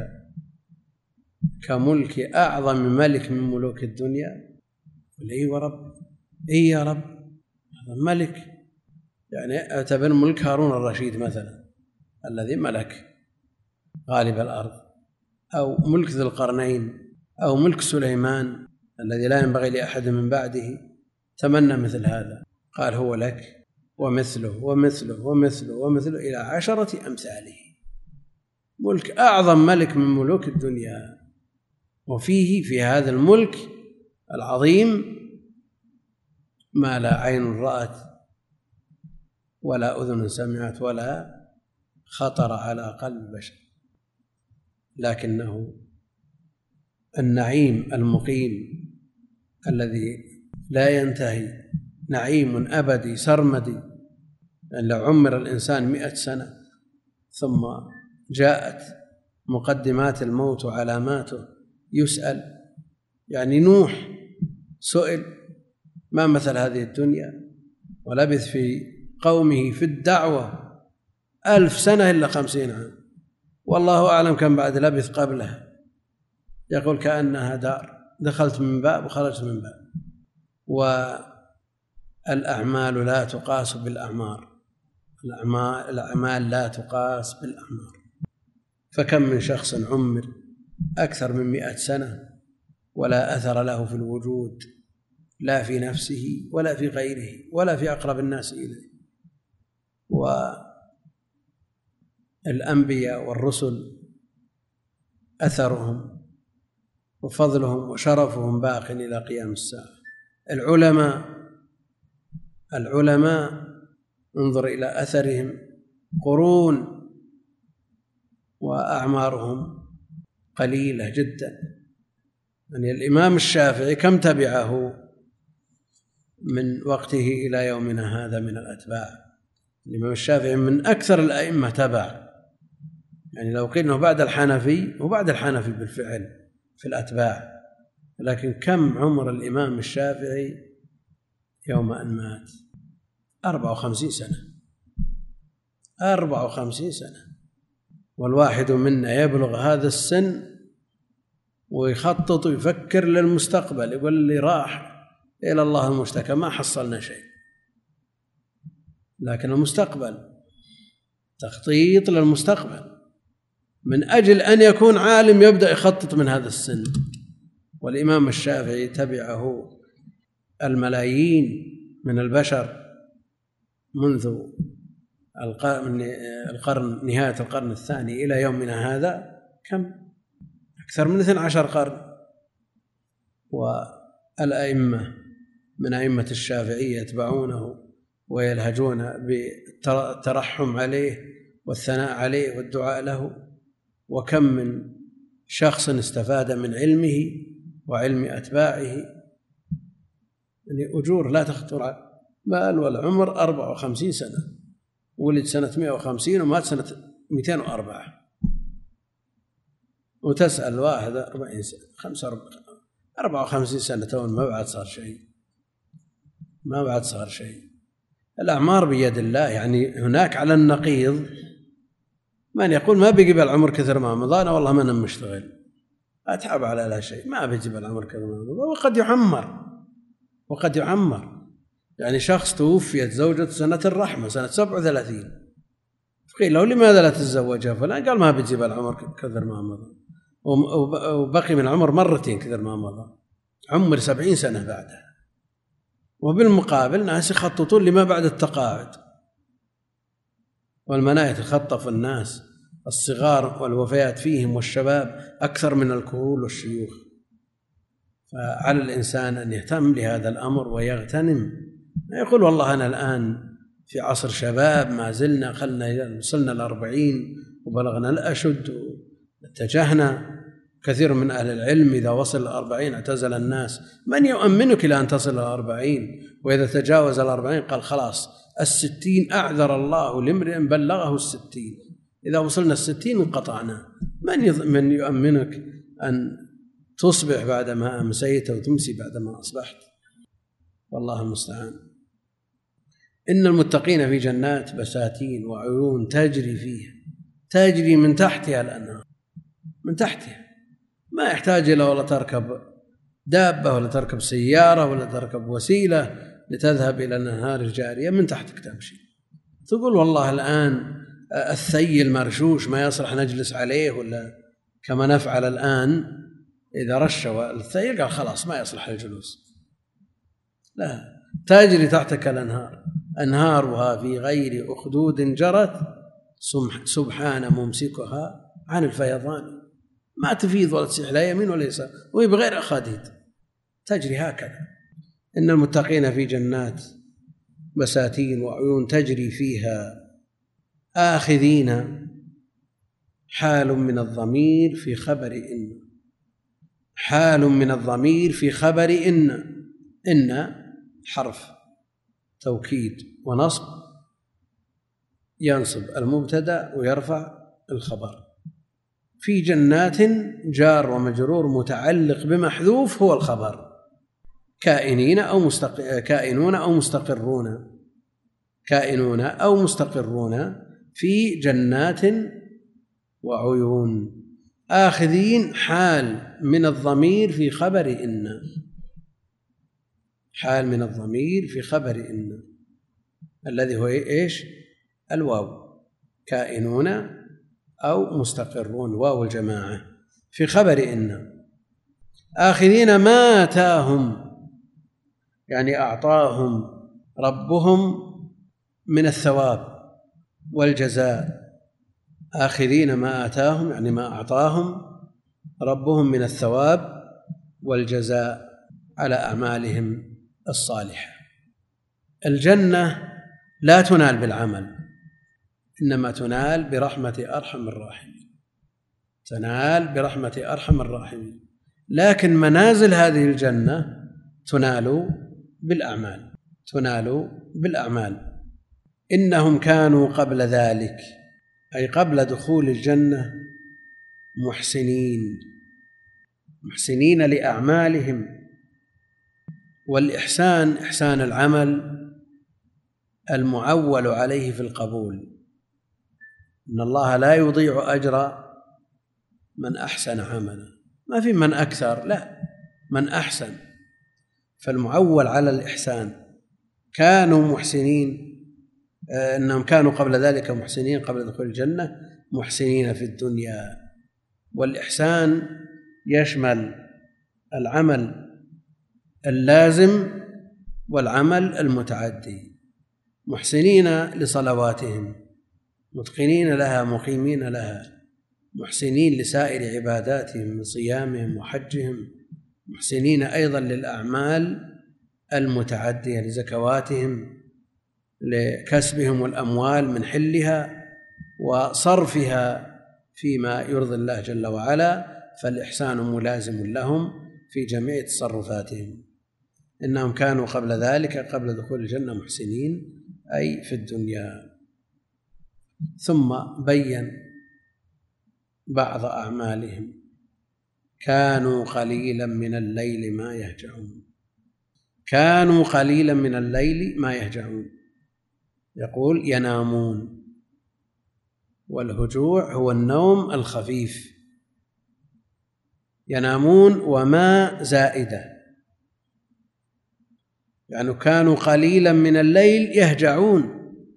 Speaker 1: كملك أعظم ملك من ملوك الدنيا؟ قل إي ورب، إي يا رب، هذا ملك. يعني اعتبر ملك هارون الرشيد مثلا الذي ملك غالب الأرض، أو ملك ذي القرنين، أو ملك سليمان الذي لا ينبغي لأحد من بعده. تمنى مثل هذا، قال هو لك ومثله ومثله ومثله ومثله إلى عشرة أمثاله. ملك أعظم ملك من ملوك الدنيا، وفيه في هذا الملك العظيم ما لا عين رأت ولا أذن سمعت ولا خطر على قلب بشر، لكنه النعيم المقيم الذي لا ينتهي، نعيم أبدي سرمدي. يعني لو عمر الإنسان مئة سنة ثم جاءت مقدمات الموت وعلاماته يسأل، يعني نوح سئل ما مثل هذه الدنيا، ولبث في قومه في الدعوة ألف سنة إلا خمسين عام، والله أعلم كم بعد لبث قبلها. يقول كأنها دار، دخلت من باب وخرجت من باب. والأعمال لا تقاس بالأعمار، الأعمال لا تقاس بالأعمار. فكم من شخص عمر أكثر من مئة سنة ولا أثر له في الوجود، لا في نفسه ولا في غيره ولا في أقرب الناس إليه. والأنبياء والرسل أثرهم وفضلهم وشرفهم باق إلى قيام الساعة. العلماء العلماء انظر إلى أثرهم قرون وأعمارهم قليلة جدا. يعني الإمام الشافعي كم تبعه من وقته إلى يومنا هذا من الأتباع؟ الإمام الشافعي من أكثر الأئمة تبع، يعني لو قلنا بعد الحنفي، وبعد الحنفي بالفعل في الأتباع، لكن كم عمر الإمام الشافعي يوم أن مات؟ أربع وخمسين سنة، أربع وخمسين سنة. والواحد منا يبلغ هذا السن ويخطط ويفكر للمستقبل، يقول لي راح إلى الله المشتكى ما حصلنا شيء. لكن المستقبل، تخطيط للمستقبل من أجل أن يكون عالم يبدأ يخطط من هذا السن. والإمام الشافعي تبعه الملايين من البشر منذ القرن نهاية القرن الثاني إلى يومنا هذا، كم؟ أكثر من اثني عشر قرن. والأئمة من أئمة الشافعية يتبعونه ويلهجون بالترحم عليه والثناء عليه والدعاء له. وكم من شخص استفاد من علمه وعلم أتباعه، يعني أجور لا تخطر على بال. والعمر أربع وخمسين سنة، ولد سنة مئة وخمسين ومات سنة مئتين وأربعة. وتسأل واحد أربعين سنة، خمسة وأربعين، أربع وخمسين سنة تون ما بعد صار شيء، ما بعد صار شيء. الأعمار بيد الله. يعني هناك على النقيض من يقول ما بيجيب العمر كثر ما مضى، أنا والله ما أنا مشتغل أتعب على لا شيء، ما بيجيب العمر كثر ما مضى. وقد يعمر وقد يعمر. يعني شخص توفيت زوجة سنة الرحمة سنة سبع وثلاثين، قيل له لماذا لا تتزوجها فلان؟ قال ما بيجيب العمر كثر ما مضى، وبقي من العمر مرتين كثر ما مضى. عمر سبعين سنة بعدها. وبالمقابل ناس يخططون لما بعد التقاعد، والمناية تخطف الناس الصغار والوفيات فيهم والشباب أكثر من الكهول والشيوخ. فعلى الإنسان أن يهتم لهذا الأمر ويغتنم، يقول والله أنا الآن في عصر شباب، ما زلنا خلنا وصلنا الأربعين وبلغنا الأشد واتجهنا. كثير من أهل العلم إذا وصل الأربعين اعتزل الناس. من يؤمنك إلى أن تصل الأربعين؟ وإذا تجاوز الأربعين قال خلاص الستين أعذر الله لامرئ بلغه الستين، إذا وصلنا الستين انقطعنا. من من يؤمنك أن تصبح بعدما أمسيت وتمسي بعدما أصبحت؟ والله المستعان. إن المتقين في جنات بساتين وعيون تجري فيها، تجري من تحتها الأنهار، من تحتها، ما يحتاج إلى ولا تركب دابة ولا تركب سيارة ولا تركب وسيلة لتذهب إلى الأنهار الجارية، من تحتك تمشي. تقول والله الآن الثيل مرشوش ما يصلح نجلس عليه، ولا كما نفعل الآن إذا رشوا الثيل قال خلاص ما يصلح الجلوس. لا، تجري تحتك الأنهار، أنهارها في غير أخدود جرت سبحان ممسكها عن الفيضان، ما تفيض ولا تسيح لا يمين ولا يسار، وهي بغير أخاديد تجري هكذا. إن المتقين في جنات بساتين وعيون تجري فيها آخذين، حال من الضمير في خبر إن، حال من الضمير في خبر إن. إن حرف توكيد ونصب ينصب المبتدأ ويرفع الخبر. في جنات جار ومجرور متعلق بمحذوف هو الخبر، كائنين أو مستق... كائنون أو مستقرون، كائنون أو مستقرون في جنات وعيون. آخذين حال من الضمير في خبر إن، حال من الضمير في خبر إن الذي هو إيش؟ الواو، كائنون أو مستقرون، واو الجماعة في خبر إن. آخذين ما آتاهم، يعني أعطاهم ربهم من الثواب والجزاء. آخذين ما آتاهم يعني ما أعطاهم ربهم من الثواب والجزاء على أعمالهم الصالحة. الجنة لا تنال بالعمل، إنما تنال برحمة أرحم الراحمين، تنال برحمة أرحم الراحمين. لكن منازل هذه الجنة تنال بالأعمال، تنال بالأعمال. إنهم كانوا قبل ذلك أي قبل دخول الجنة محسنين، محسنين لأعمالهم. والإحسان إحسان العمل المعول عليه في القبول، إن الله لا يضيع أجر من أحسن عملا، ما في من أكثر، لا، من أحسن. فالمعول على الإحسان. كانوا محسنين، إنهم كانوا قبل ذلك محسنين قبل دخول الجنة، محسنين في الدنيا. والإحسان يشمل العمل اللازم والعمل المتعدي. محسنين لصلواتهم، متقنين لها، مقيمين لها، محسنين لسائر عباداتهم من صيامهم وحجهم، محسنين أيضا للأعمال المتعدية، لزكواتهم، لكسبهم الأموال من حلها وصرفها فيما يرضي الله جل وعلا. فالإحسان ملازم لهم في جميع تصرفاتهم. إنهم كانوا قبل ذلك قبل دخول الجنة محسنين أي في الدنيا. ثم بين بعض أعمالهم. كانوا قليلا من الليل ما يهجعون، كانوا قليلا من الليل ما يهجعون، يقول ينامون، والهجوع هو النوم الخفيف، ينامون وما زائدة، يعني كانوا قليلا من الليل يهجعون،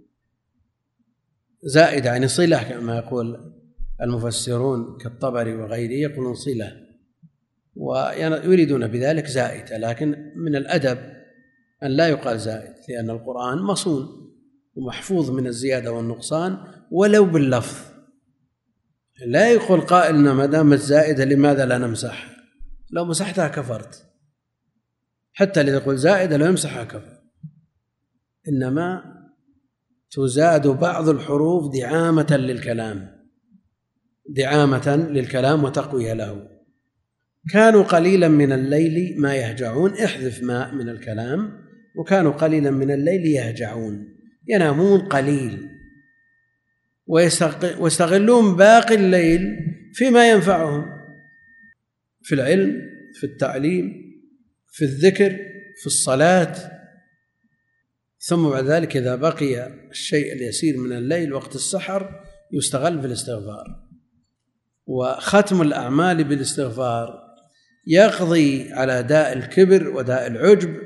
Speaker 1: زائدة يعني صلة كما يقول المفسرون كالطبري وغيره، يقولون صلة، ويريدون بذلك زائدة، لكن من الأدب أن لا يقال زائد، لأن القرآن مصون ومحفوظ من الزيادة والنقصان ولو باللفظ. لا يقول قائلنا ما دامت زائدة لماذا لا نمسح؟ لو مسحتها كفرت، حتى اللي يقول زائدة لو يمسحها كفر. إنما تزاد بعض الحروف دعامة للكلام، دعامة للكلام وتقوية له. كانوا قليلا من الليل ما يهجعون، احذف ما من الكلام، وكانوا قليلا من الليل يهجعون، ينامون قليل ويستغلون باقي الليل فيما ينفعهم، في العلم، في التعليم، في الذكر، في الصلاة. ثم بعد ذلك إذا بقي الشيء اليسير من الليل وقت السحر يستغل في الاستغفار. وختم الأعمال بالاستغفار يقضي على داء الكبر وداء العجب،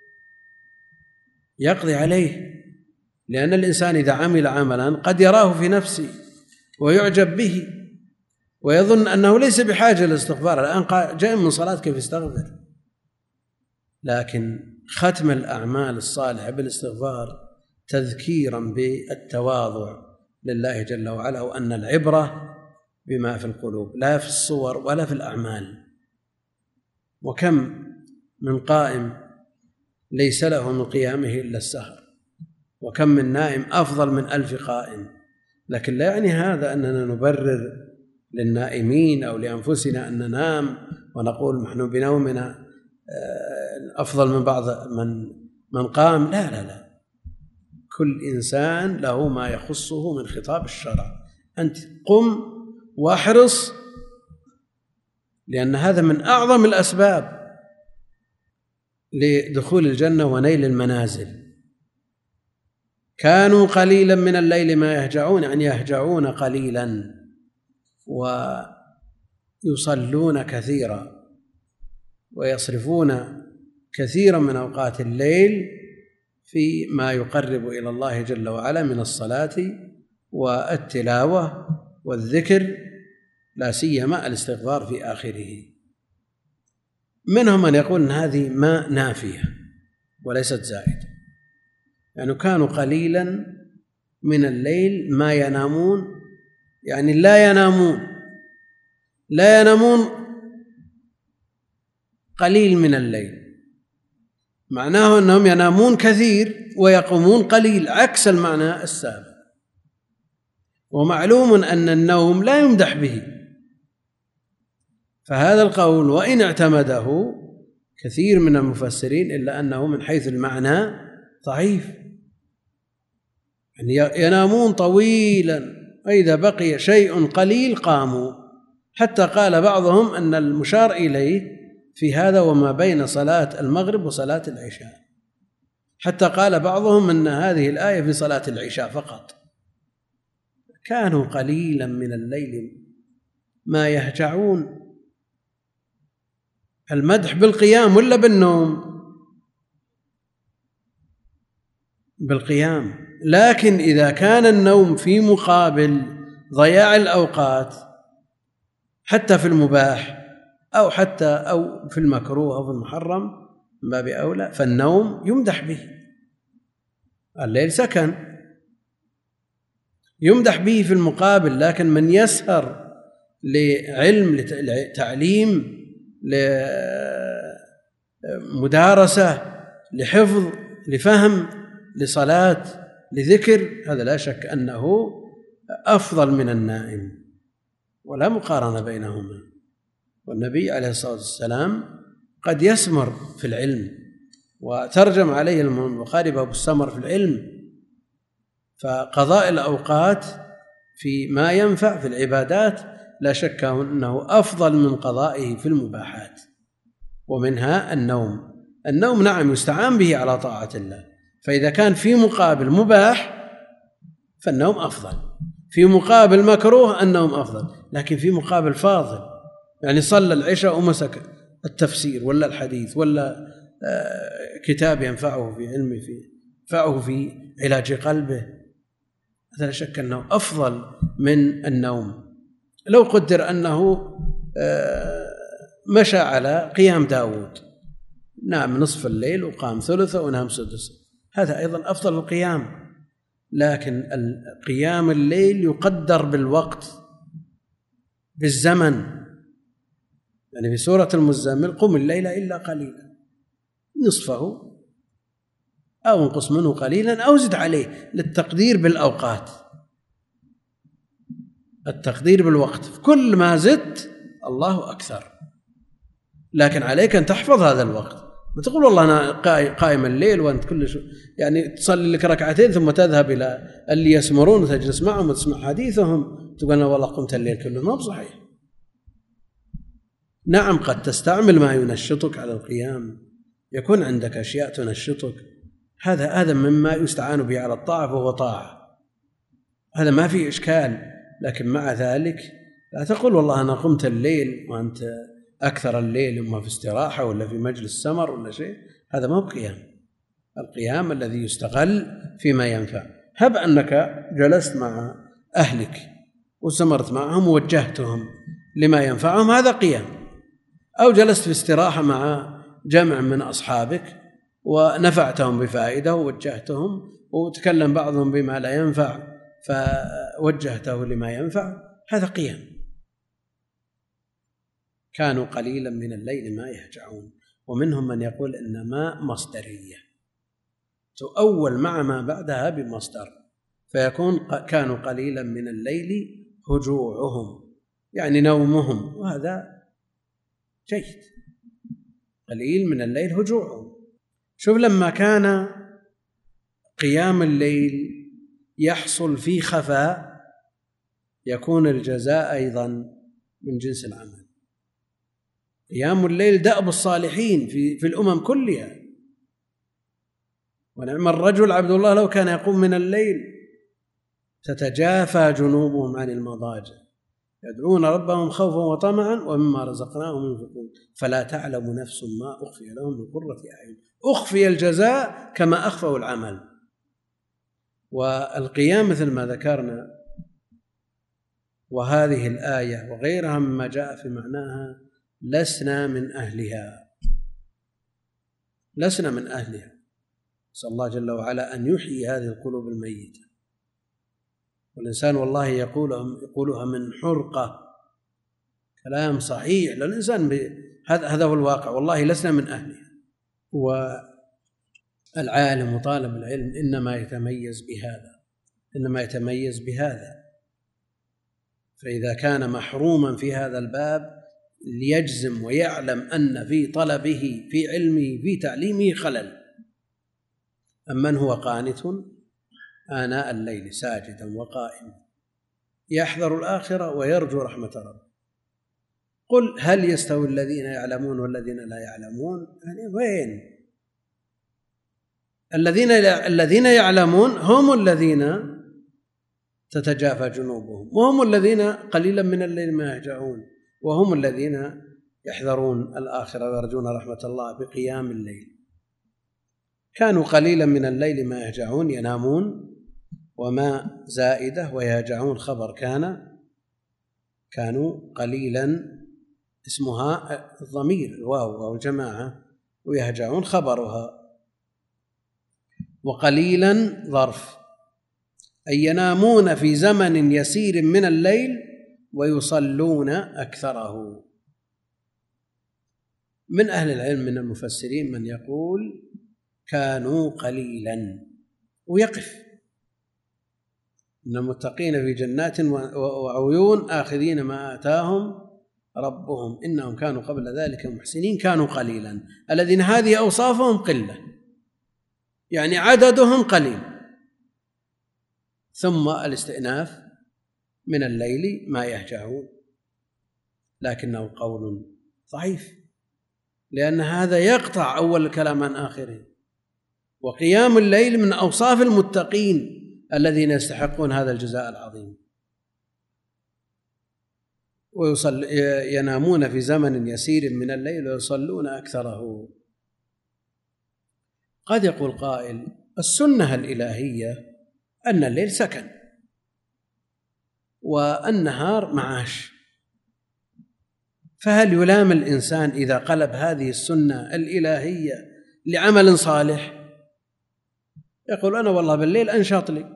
Speaker 1: يقضي عليه، لأن الإنسان إذا عمل عملا قد يراه في نفسه ويعجب به ويظن أنه ليس بحاجة للاستغفار، الآن جاء من صلاة كيف يستغفر؟ لكن ختم الأعمال الصالحة بالاستغفار تذكيرا بالتواضع لله جل وعلا، وأن العبرة بما في القلوب لا في الصور ولا في الأعمال. وكم من قائم ليس له من قيامه إلا السهر، وكم من نائم أفضل من ألف قائم. لكن لا يعني هذا أننا نبرر للنائمين أو لأنفسنا أن ننام ونقول نحن بنومنا أفضل من بعض من من قام. لا لا لا، كل إنسان له ما يخصه من خطاب الشرع. أنت قم واحرص، لأن هذا من أعظم الأسباب لدخول الجنة ونيل المنازل. كانوا قليلا من الليل ما يهجعون، يعني يهجعون قليلا ويصلون كثيرا ويصرفون كثيرا من أوقات الليل في ما يقرب إلى الله جل وعلا من الصلاة والتلاوة والذكر، لا سيما الاستغفار في آخره. منهم من يقول أن هذه ما نافية وليست زائدة، يعني كانوا قليلا من الليل ما ينامون، يعني لا ينامون لا ينامون قليل من الليل، معناه أنهم ينامون كثير ويقومون قليل، عكس المعنى السابق. ومعلوم أن النوم لا يمدح به، فهذا القول وإن اعتمده كثير من المفسرين إلا أنه من حيث المعنى ضعيف. يعني ينامون طويلا وإذا بقي شيء قليل قاموا، حتى قال بعضهم أن المشار إليه في هذا وما بين صلاة المغرب وصلاة العشاء، حتى قال بعضهم أن هذه الآية في صلاة العشاء فقط. كانوا قليلا من الليل ما يهجعون. المدح بالقيام ولا بالنوم؟ بالقيام. لكن إذا كان النوم في مقابل ضياع الأوقات حتى في المباح أو حتى أو في المكروه أو في المحرم من باب أولى، فالنوم يمدح به. الليل سكن يمدح به في المقابل، لكن من يسهر لعلم لتعليم لمدارسة لحفظ لفهم لصلاة لذكر، هذا لا شك أنه أفضل من النائم، ولا مقارنة بينهما. والنبي عليه الصلاة والسلام قد يسمر في العلم، وترجم عليه البخاري باب السمر في العلم. فقضاء الأوقات في ما ينفع في العبادات لا شك أنه أفضل من قضائه في المباحات، ومنها النوم. النوم نعم يستعان به على طاعة الله، فإذا كان في مقابل مباح فالنوم أفضل، في مقابل مكروه النوم أفضل، لكن في مقابل فاضل، يعني صلى العشاء ومسك التفسير ولا الحديث ولا كتاب ينفعه في علمه في ينفعه في علاج قلبه، هذا لا شك أنه أفضل من النوم. لو قدر أنه مشى على قيام داود، نام نصف الليل وقام ثلثه ونام سدسه، هذا أيضا أفضل القيام. لكن قيام الليل يقدر بالوقت بالزمن، يعني في سورة المزمل قم الليل إلا قليلا، نصفه أو انقص منه قليلا أو زد عليه، للتقدير بالأوقات، التقدير بالوقت، كل ما زدت الله أكثر. لكن عليك أن تحفظ هذا الوقت، ما تقول والله أنا قائم الليل وأنت كل شيء يعني تصلي لك ركعتين ثم تذهب إلى اللي يسمرون وتجلس معهم وتسمع حديثهم تقول أنا والله قمت الليل كله، ما بصحيح. نعم قد تستعمل ما ينشطك على القيام، يكون عندك أشياء تنشطك، هذا هذا مما يستعان به على الطاعة فهو طاعة، هذا ما فيه إشكال. لكن مع ذلك لا تقول والله أنا قمت الليل وأنت أكثر الليل إما في استراحة ولا في مجلس سمر ولا شيء، هذا ما هو قيام. القيام الذي يستغل فيما ينفع. هب أنك جلست مع أهلك وسمرت معهم ووجهتهم لما ينفعهم، هذا قيام. أو جلست في استراحة مع جمع من أصحابك ونفعتهم بفائدة ووجهتهم، وتكلم بعضهم بما لا ينفع فوجهته لما ينفع، هذا قيام. كانوا قليلا من الليل ما يهجعون. ومنهم من يقول إن ما مصدرية تؤول مع ما بعدها بمصدر، فيكون كانوا قليلا من الليل هجوعهم يعني نومهم، وهذا جيد، قليل من الليل هجوعهم. شوف لما كان قيام الليل يحصل في خفاء يكون الجزاء أيضا من جنس العمل. قيام الليل دأب الصالحين في, في الأمم كلها، ونعم الرجل عبد الله لو كان يقوم من الليل تتجافى جنوبهم عن المضاجع يدعون ربهم خوفا وطمعا ومما رزقناهم ينفقون فلا تعلم نفس ما أخفي لهم من قرة أعين. أخفي الجزاء كما أخفوا العمل. والقيام مثل ما ذكرنا، وهذه الآية وغيرها مما جاء في معناها لسنا من أهلها، لسنا من أهلها. نسأل الله جل وعلا أن يحيي هذه القلوب الميتة. والإنسان والله يقولها, يقولها من حرقة، كلام صحيح للإنسان، هذا هذا هو الواقع، والله لسنا من أهلها. والعالم وطالب العلم إنما يتميز بهذا، إنما يتميز بهذا. فإذا كان محروما في هذا الباب ليجزم ويعلم أن في طلبه في علمه في تعليمه خلل. أمن هو قانت آناء الليل ساجدا وقائما يحذر الآخرة ويرجو رحمة ربه. قل هل يستوي الذين يعلمون والذين لا يعلمون؟ يعني وين الذين الذين يعلمون؟ هم الذين تتجافى جنوبهم، وهم الذين قليلا من الليل ما يهجعون، وهم الذين يحذرون الآخرة ويرجون رحمة الله بقيام الليل. كانوا قليلا من الليل ما يهجعون، ينامون، وما زائدة ويهجعون خبر كان، كانوا قليلا اسمها الضمير الواو أو الجماعة، ويهجعون خبرها، وقليلا ظرف، أي ينامون في زمن يسير من الليل ويصلون أكثره. من أهل العلم من المفسرين من يقول كانوا قليلا ويقف، إن المتقين في جنات وعيون آخذين ما آتاهم ربهم إنهم كانوا قبل ذلك محسنين. كانوا قليلا، الذين هذه أوصافهم قلة، يعني عددهم قليل. ثم الاستئناف من الليل ما يهجعون، لكنه قول ضعيف، لأن هذا يقطع أول الكلام عن آخره. وقيام الليل من أوصاف المتقين الذين يستحقون هذا الجزاء العظيم. ويصل ينامون في زمن يسير من الليل ويصلون أكثره. قد يقول قائل السنة الإلهية أن الليل سكن والنهار معاش، فهل يلام الإنسان إذا قلب هذه السنة الإلهية لعمل صالح؟ يقول أنا والله بالليل أنشط لي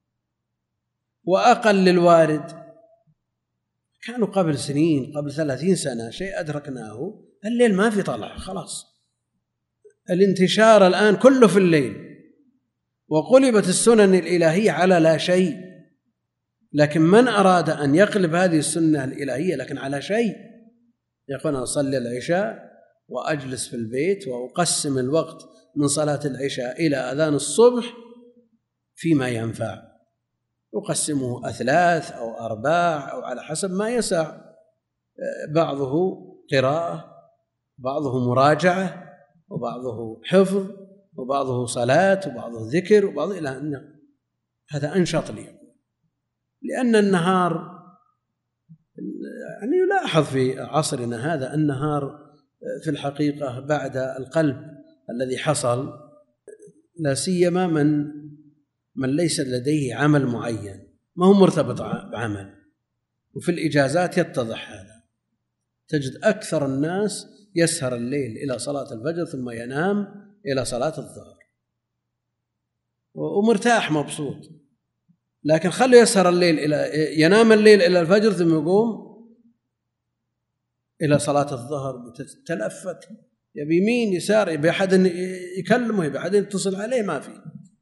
Speaker 1: وأقل الوارد. كانوا قبل سنين، قبل ثلاثين سنة شيء أدركناه، الليل ما في طلع، خلاص الانتشار الآن كله في الليل، وقلبت السنن الإلهية على لا شيء. لكن من أراد أن يقلب هذه السنة الإلهية لكن على شيء، يقول أنا أصلي العشاء وأجلس في البيت وأقسم الوقت من صلاة العشاء إلى أذان الصبح فيما ينفع، أقسمه أثلاث أو أرباع أو على حسب ما يسع، بعضه قراءة، بعضه مراجعة، وبعضه حفظ، وبعضه صلاة، وبعضه ذكر، وبعضه إلى أن هذا أنشط لي. لأن النهار يعني يلاحظ في عصرنا هذا النهار في الحقيقة بعد القلب الذي حصل، لا سيما من من ليس لديه عمل معين، ما هو مرتبط بعمل، وفي الإجازات يتضح هذا. تجد أكثر الناس يسهر الليل إلى صلاة الفجر ثم ينام إلى صلاة الظهر ومرتاح مبسوط، لكن خلوا يسهر الليل إلى ينام الليل إلى الفجر ثم يقوم إلى صلاة الظهر تلفت، يبي يمين يسار، يبي أحد يكلمه، يبي أحد يتصل عليه، ما في.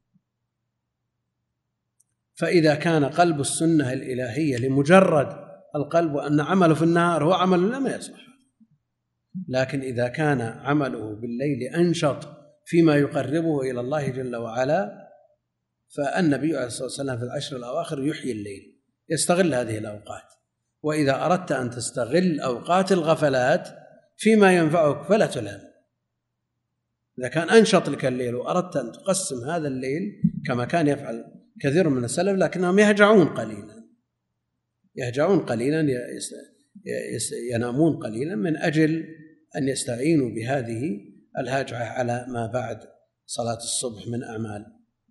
Speaker 1: فإذا كان قلب السنة الإلهية لمجرد القلب وأن عمله في النهار هو عمل لما يصح، لكن إذا كان عمله بالليل أنشط فيما يقربه إلى الله جل وعلا، فالنبي عليه الصلاة والسلام في العشر الأواخر يحيي الليل، يستغل هذه الأوقات. وإذا أردت أن تستغل أوقات الغفلات فيما ينفعك فلا تلام. إذا كان أنشط لك الليل وأردت أن تقسم هذا الليل كما كان يفعل كثير من السلف، لكنهم يهجعون قليلا، يهجعون قليلا، ينامون قليلا من أجل أن يستعينوا بهذه الهجعة على ما بعد صلاة الصبح من أعمال.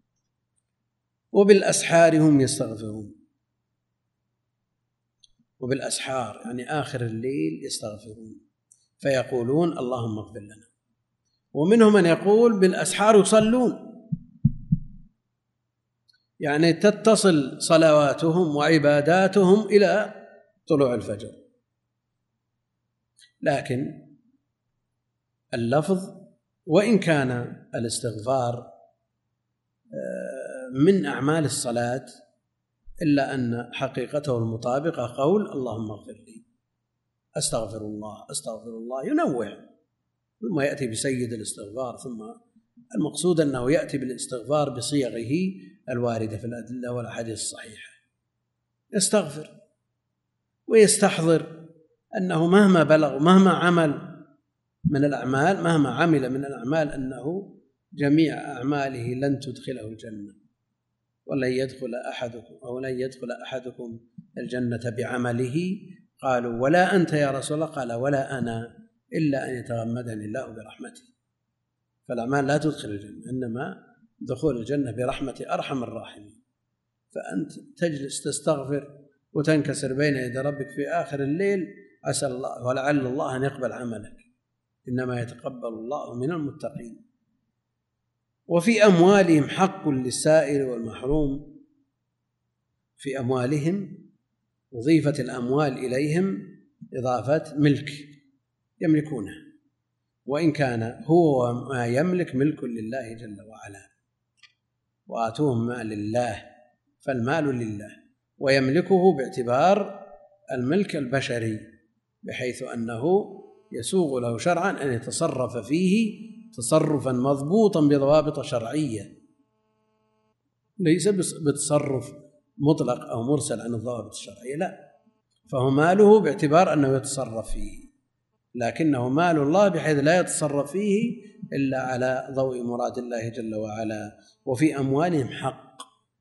Speaker 1: وبالأسحار هم يستغفرون، وبالأسحار يعني آخر الليل يستغفرون، فيقولون اللهم اغفر لنا. ومنهم من يقول بالأسحار يصلون، يعني تتصل صلواتهم وعباداتهم إلى طلوع الفجر. لكن اللفظ وإن كان الاستغفار من أعمال الصلاة، إلا أن حقيقته المطابقة قول اللهم اغفر لي، أستغفر الله أستغفر الله، ينوع، ثم يأتي بسيد الاستغفار، ثم المقصود أنه يأتي بالاستغفار بصيغه الواردة في الأدلة والأحاديث الصحيحة، يستغفر ويستحضر أنه مهما بلغ مهما عمل من الأعمال مهما عمل من الأعمال أنه جميع أعماله لن تدخله الجنة، ولن يدخل أحدكم أو لن يدخل أحدكم الجنة بعمله. قالوا ولا أنت يا رسول الله؟ قال ولا أنا إلا أن يتغمدني الله برحمته. فالأعمال لا تدخل الجنة، إنما دخول الجنة برحمة أرحم الراحمين. فأنت تجلس تستغفر وتنكسر بين يدي ربك في آخر الليل، عسى الله ولعل الله أن يقبل عملك، إنما يتقبل الله من المتقين. وفي أموالهم حق للسائل والمحروم، في أموالهم أضيفت الأموال إليهم إضافة ملك يملكونها، وإن كان هو ما يملك ملك لله جل وعلا، وآتوهم ما لله، فالمال لله، ويملكه باعتبار الملك البشري، بحيث أنه يسوغ له شرعا أن يتصرف فيه تصرفا مضبوطا بضوابط شرعية، ليس بتصرف مطلق أو مرسل عن الضوابط الشرعية، لا، فهو ماله باعتبار أنه يتصرف فيه، لكنه مال الله بحيث لا يتصرف فيه إلا على ضوء مراد الله جل وعلا. وفي أموالهم حق،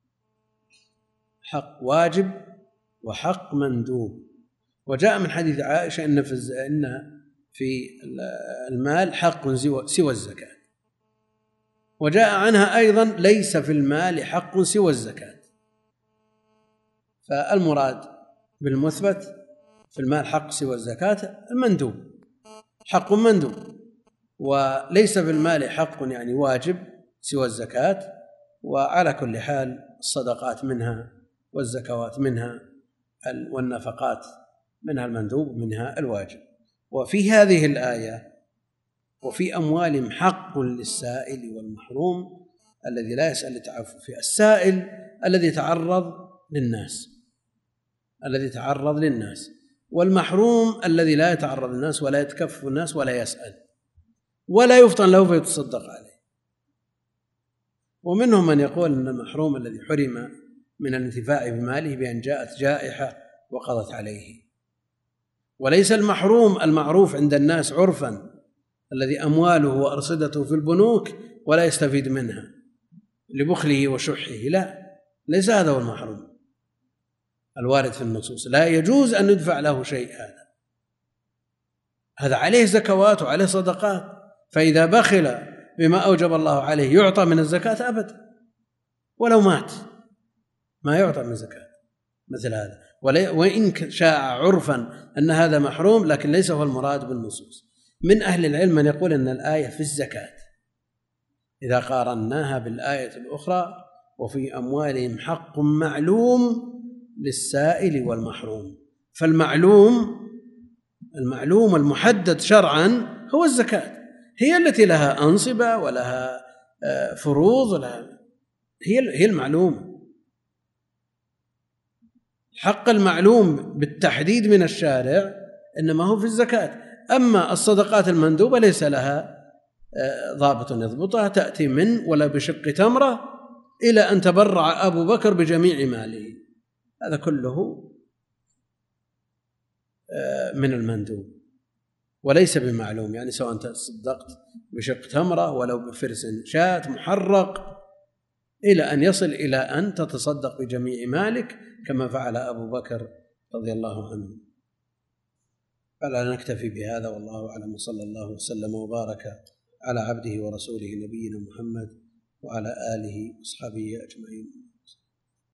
Speaker 1: حق واجب وحق مندوب. وجاء من حديث عائشة إن في إن في المال حق سوى الزكاة، وجاء عنها أيضا ليس في المال حق سوى الزكاة. فالمراد بالمثبت في المال حق سوى الزكاة المندوب، حق مندوب، وليس في المال حق يعني واجب سوى الزكاة. وعلى كل حال الصدقات منها والزكوات منها والنفقات منها المندوب ومنها الواجب. وفي هذه الآية وفي أموالهم حق للسائل والمحروم الذي لا يسأل لتعفف. السائل الذي تعرض للناس الذي تعرض للناس والمحروم الذي لا يتعرض للناس ولا يتكفف الناس ولا يسأل ولا يفطن له فيتصدق عليه. ومنهم من يقول أن المحروم الذي حرم من الانتفاع بماله بأن جاءت جائحة وقضت عليه، وليس المحروم المعروف عند الناس عرفا الذي أمواله وأرصدته في البنوك ولا يستفيد منها لبخله وشحه، لا، ليس هذا هو المحروم الوارد في النصوص. لا يجوز أن يدفع له شيء، هذا هذا عليه زكوات وعليه صدقات، فإذا بخل بما أوجب الله عليه يعطى من الزكاة أبدا، ولو مات ما يعطى من زكاة مثل هذا، وإن شاء عرفا أن هذا محروم لكن ليس هو المراد بالنصوص. من أهل العلم من يقول أن الآية في الزكاة إذا قارناها بالآية الأخرى وفي أموالهم حق معلوم للسائل والمحروم، فالمعلوم المعلوم المحدد شرعا هو الزكاة، هي التي لها أنصبة ولها فروض ولها، هي هي المعلومة. حق المعلوم بالتحديد من الشارع إنما هو في الزكاة. أما الصدقات المندوبة ليس لها ضابط يضبطها، تأتي من ولا بشق تمرة إلى أن تبرع أبو بكر بجميع ماله، هذا كله من المندوب وليس بمعلوم، يعني سواء تصدقت بشق تمرة ولو بفرس شاة محرق إلى أن يصل إلى أن تتصدق بجميع مالك كما فعل أبو بكر رضي الله عنه. فلا نكتفي بهذا، والله أعلم، وصلى الله وسلم وبارك على عبده ورسوله نبينا محمد وعلى آله وأصحابه أجمعين.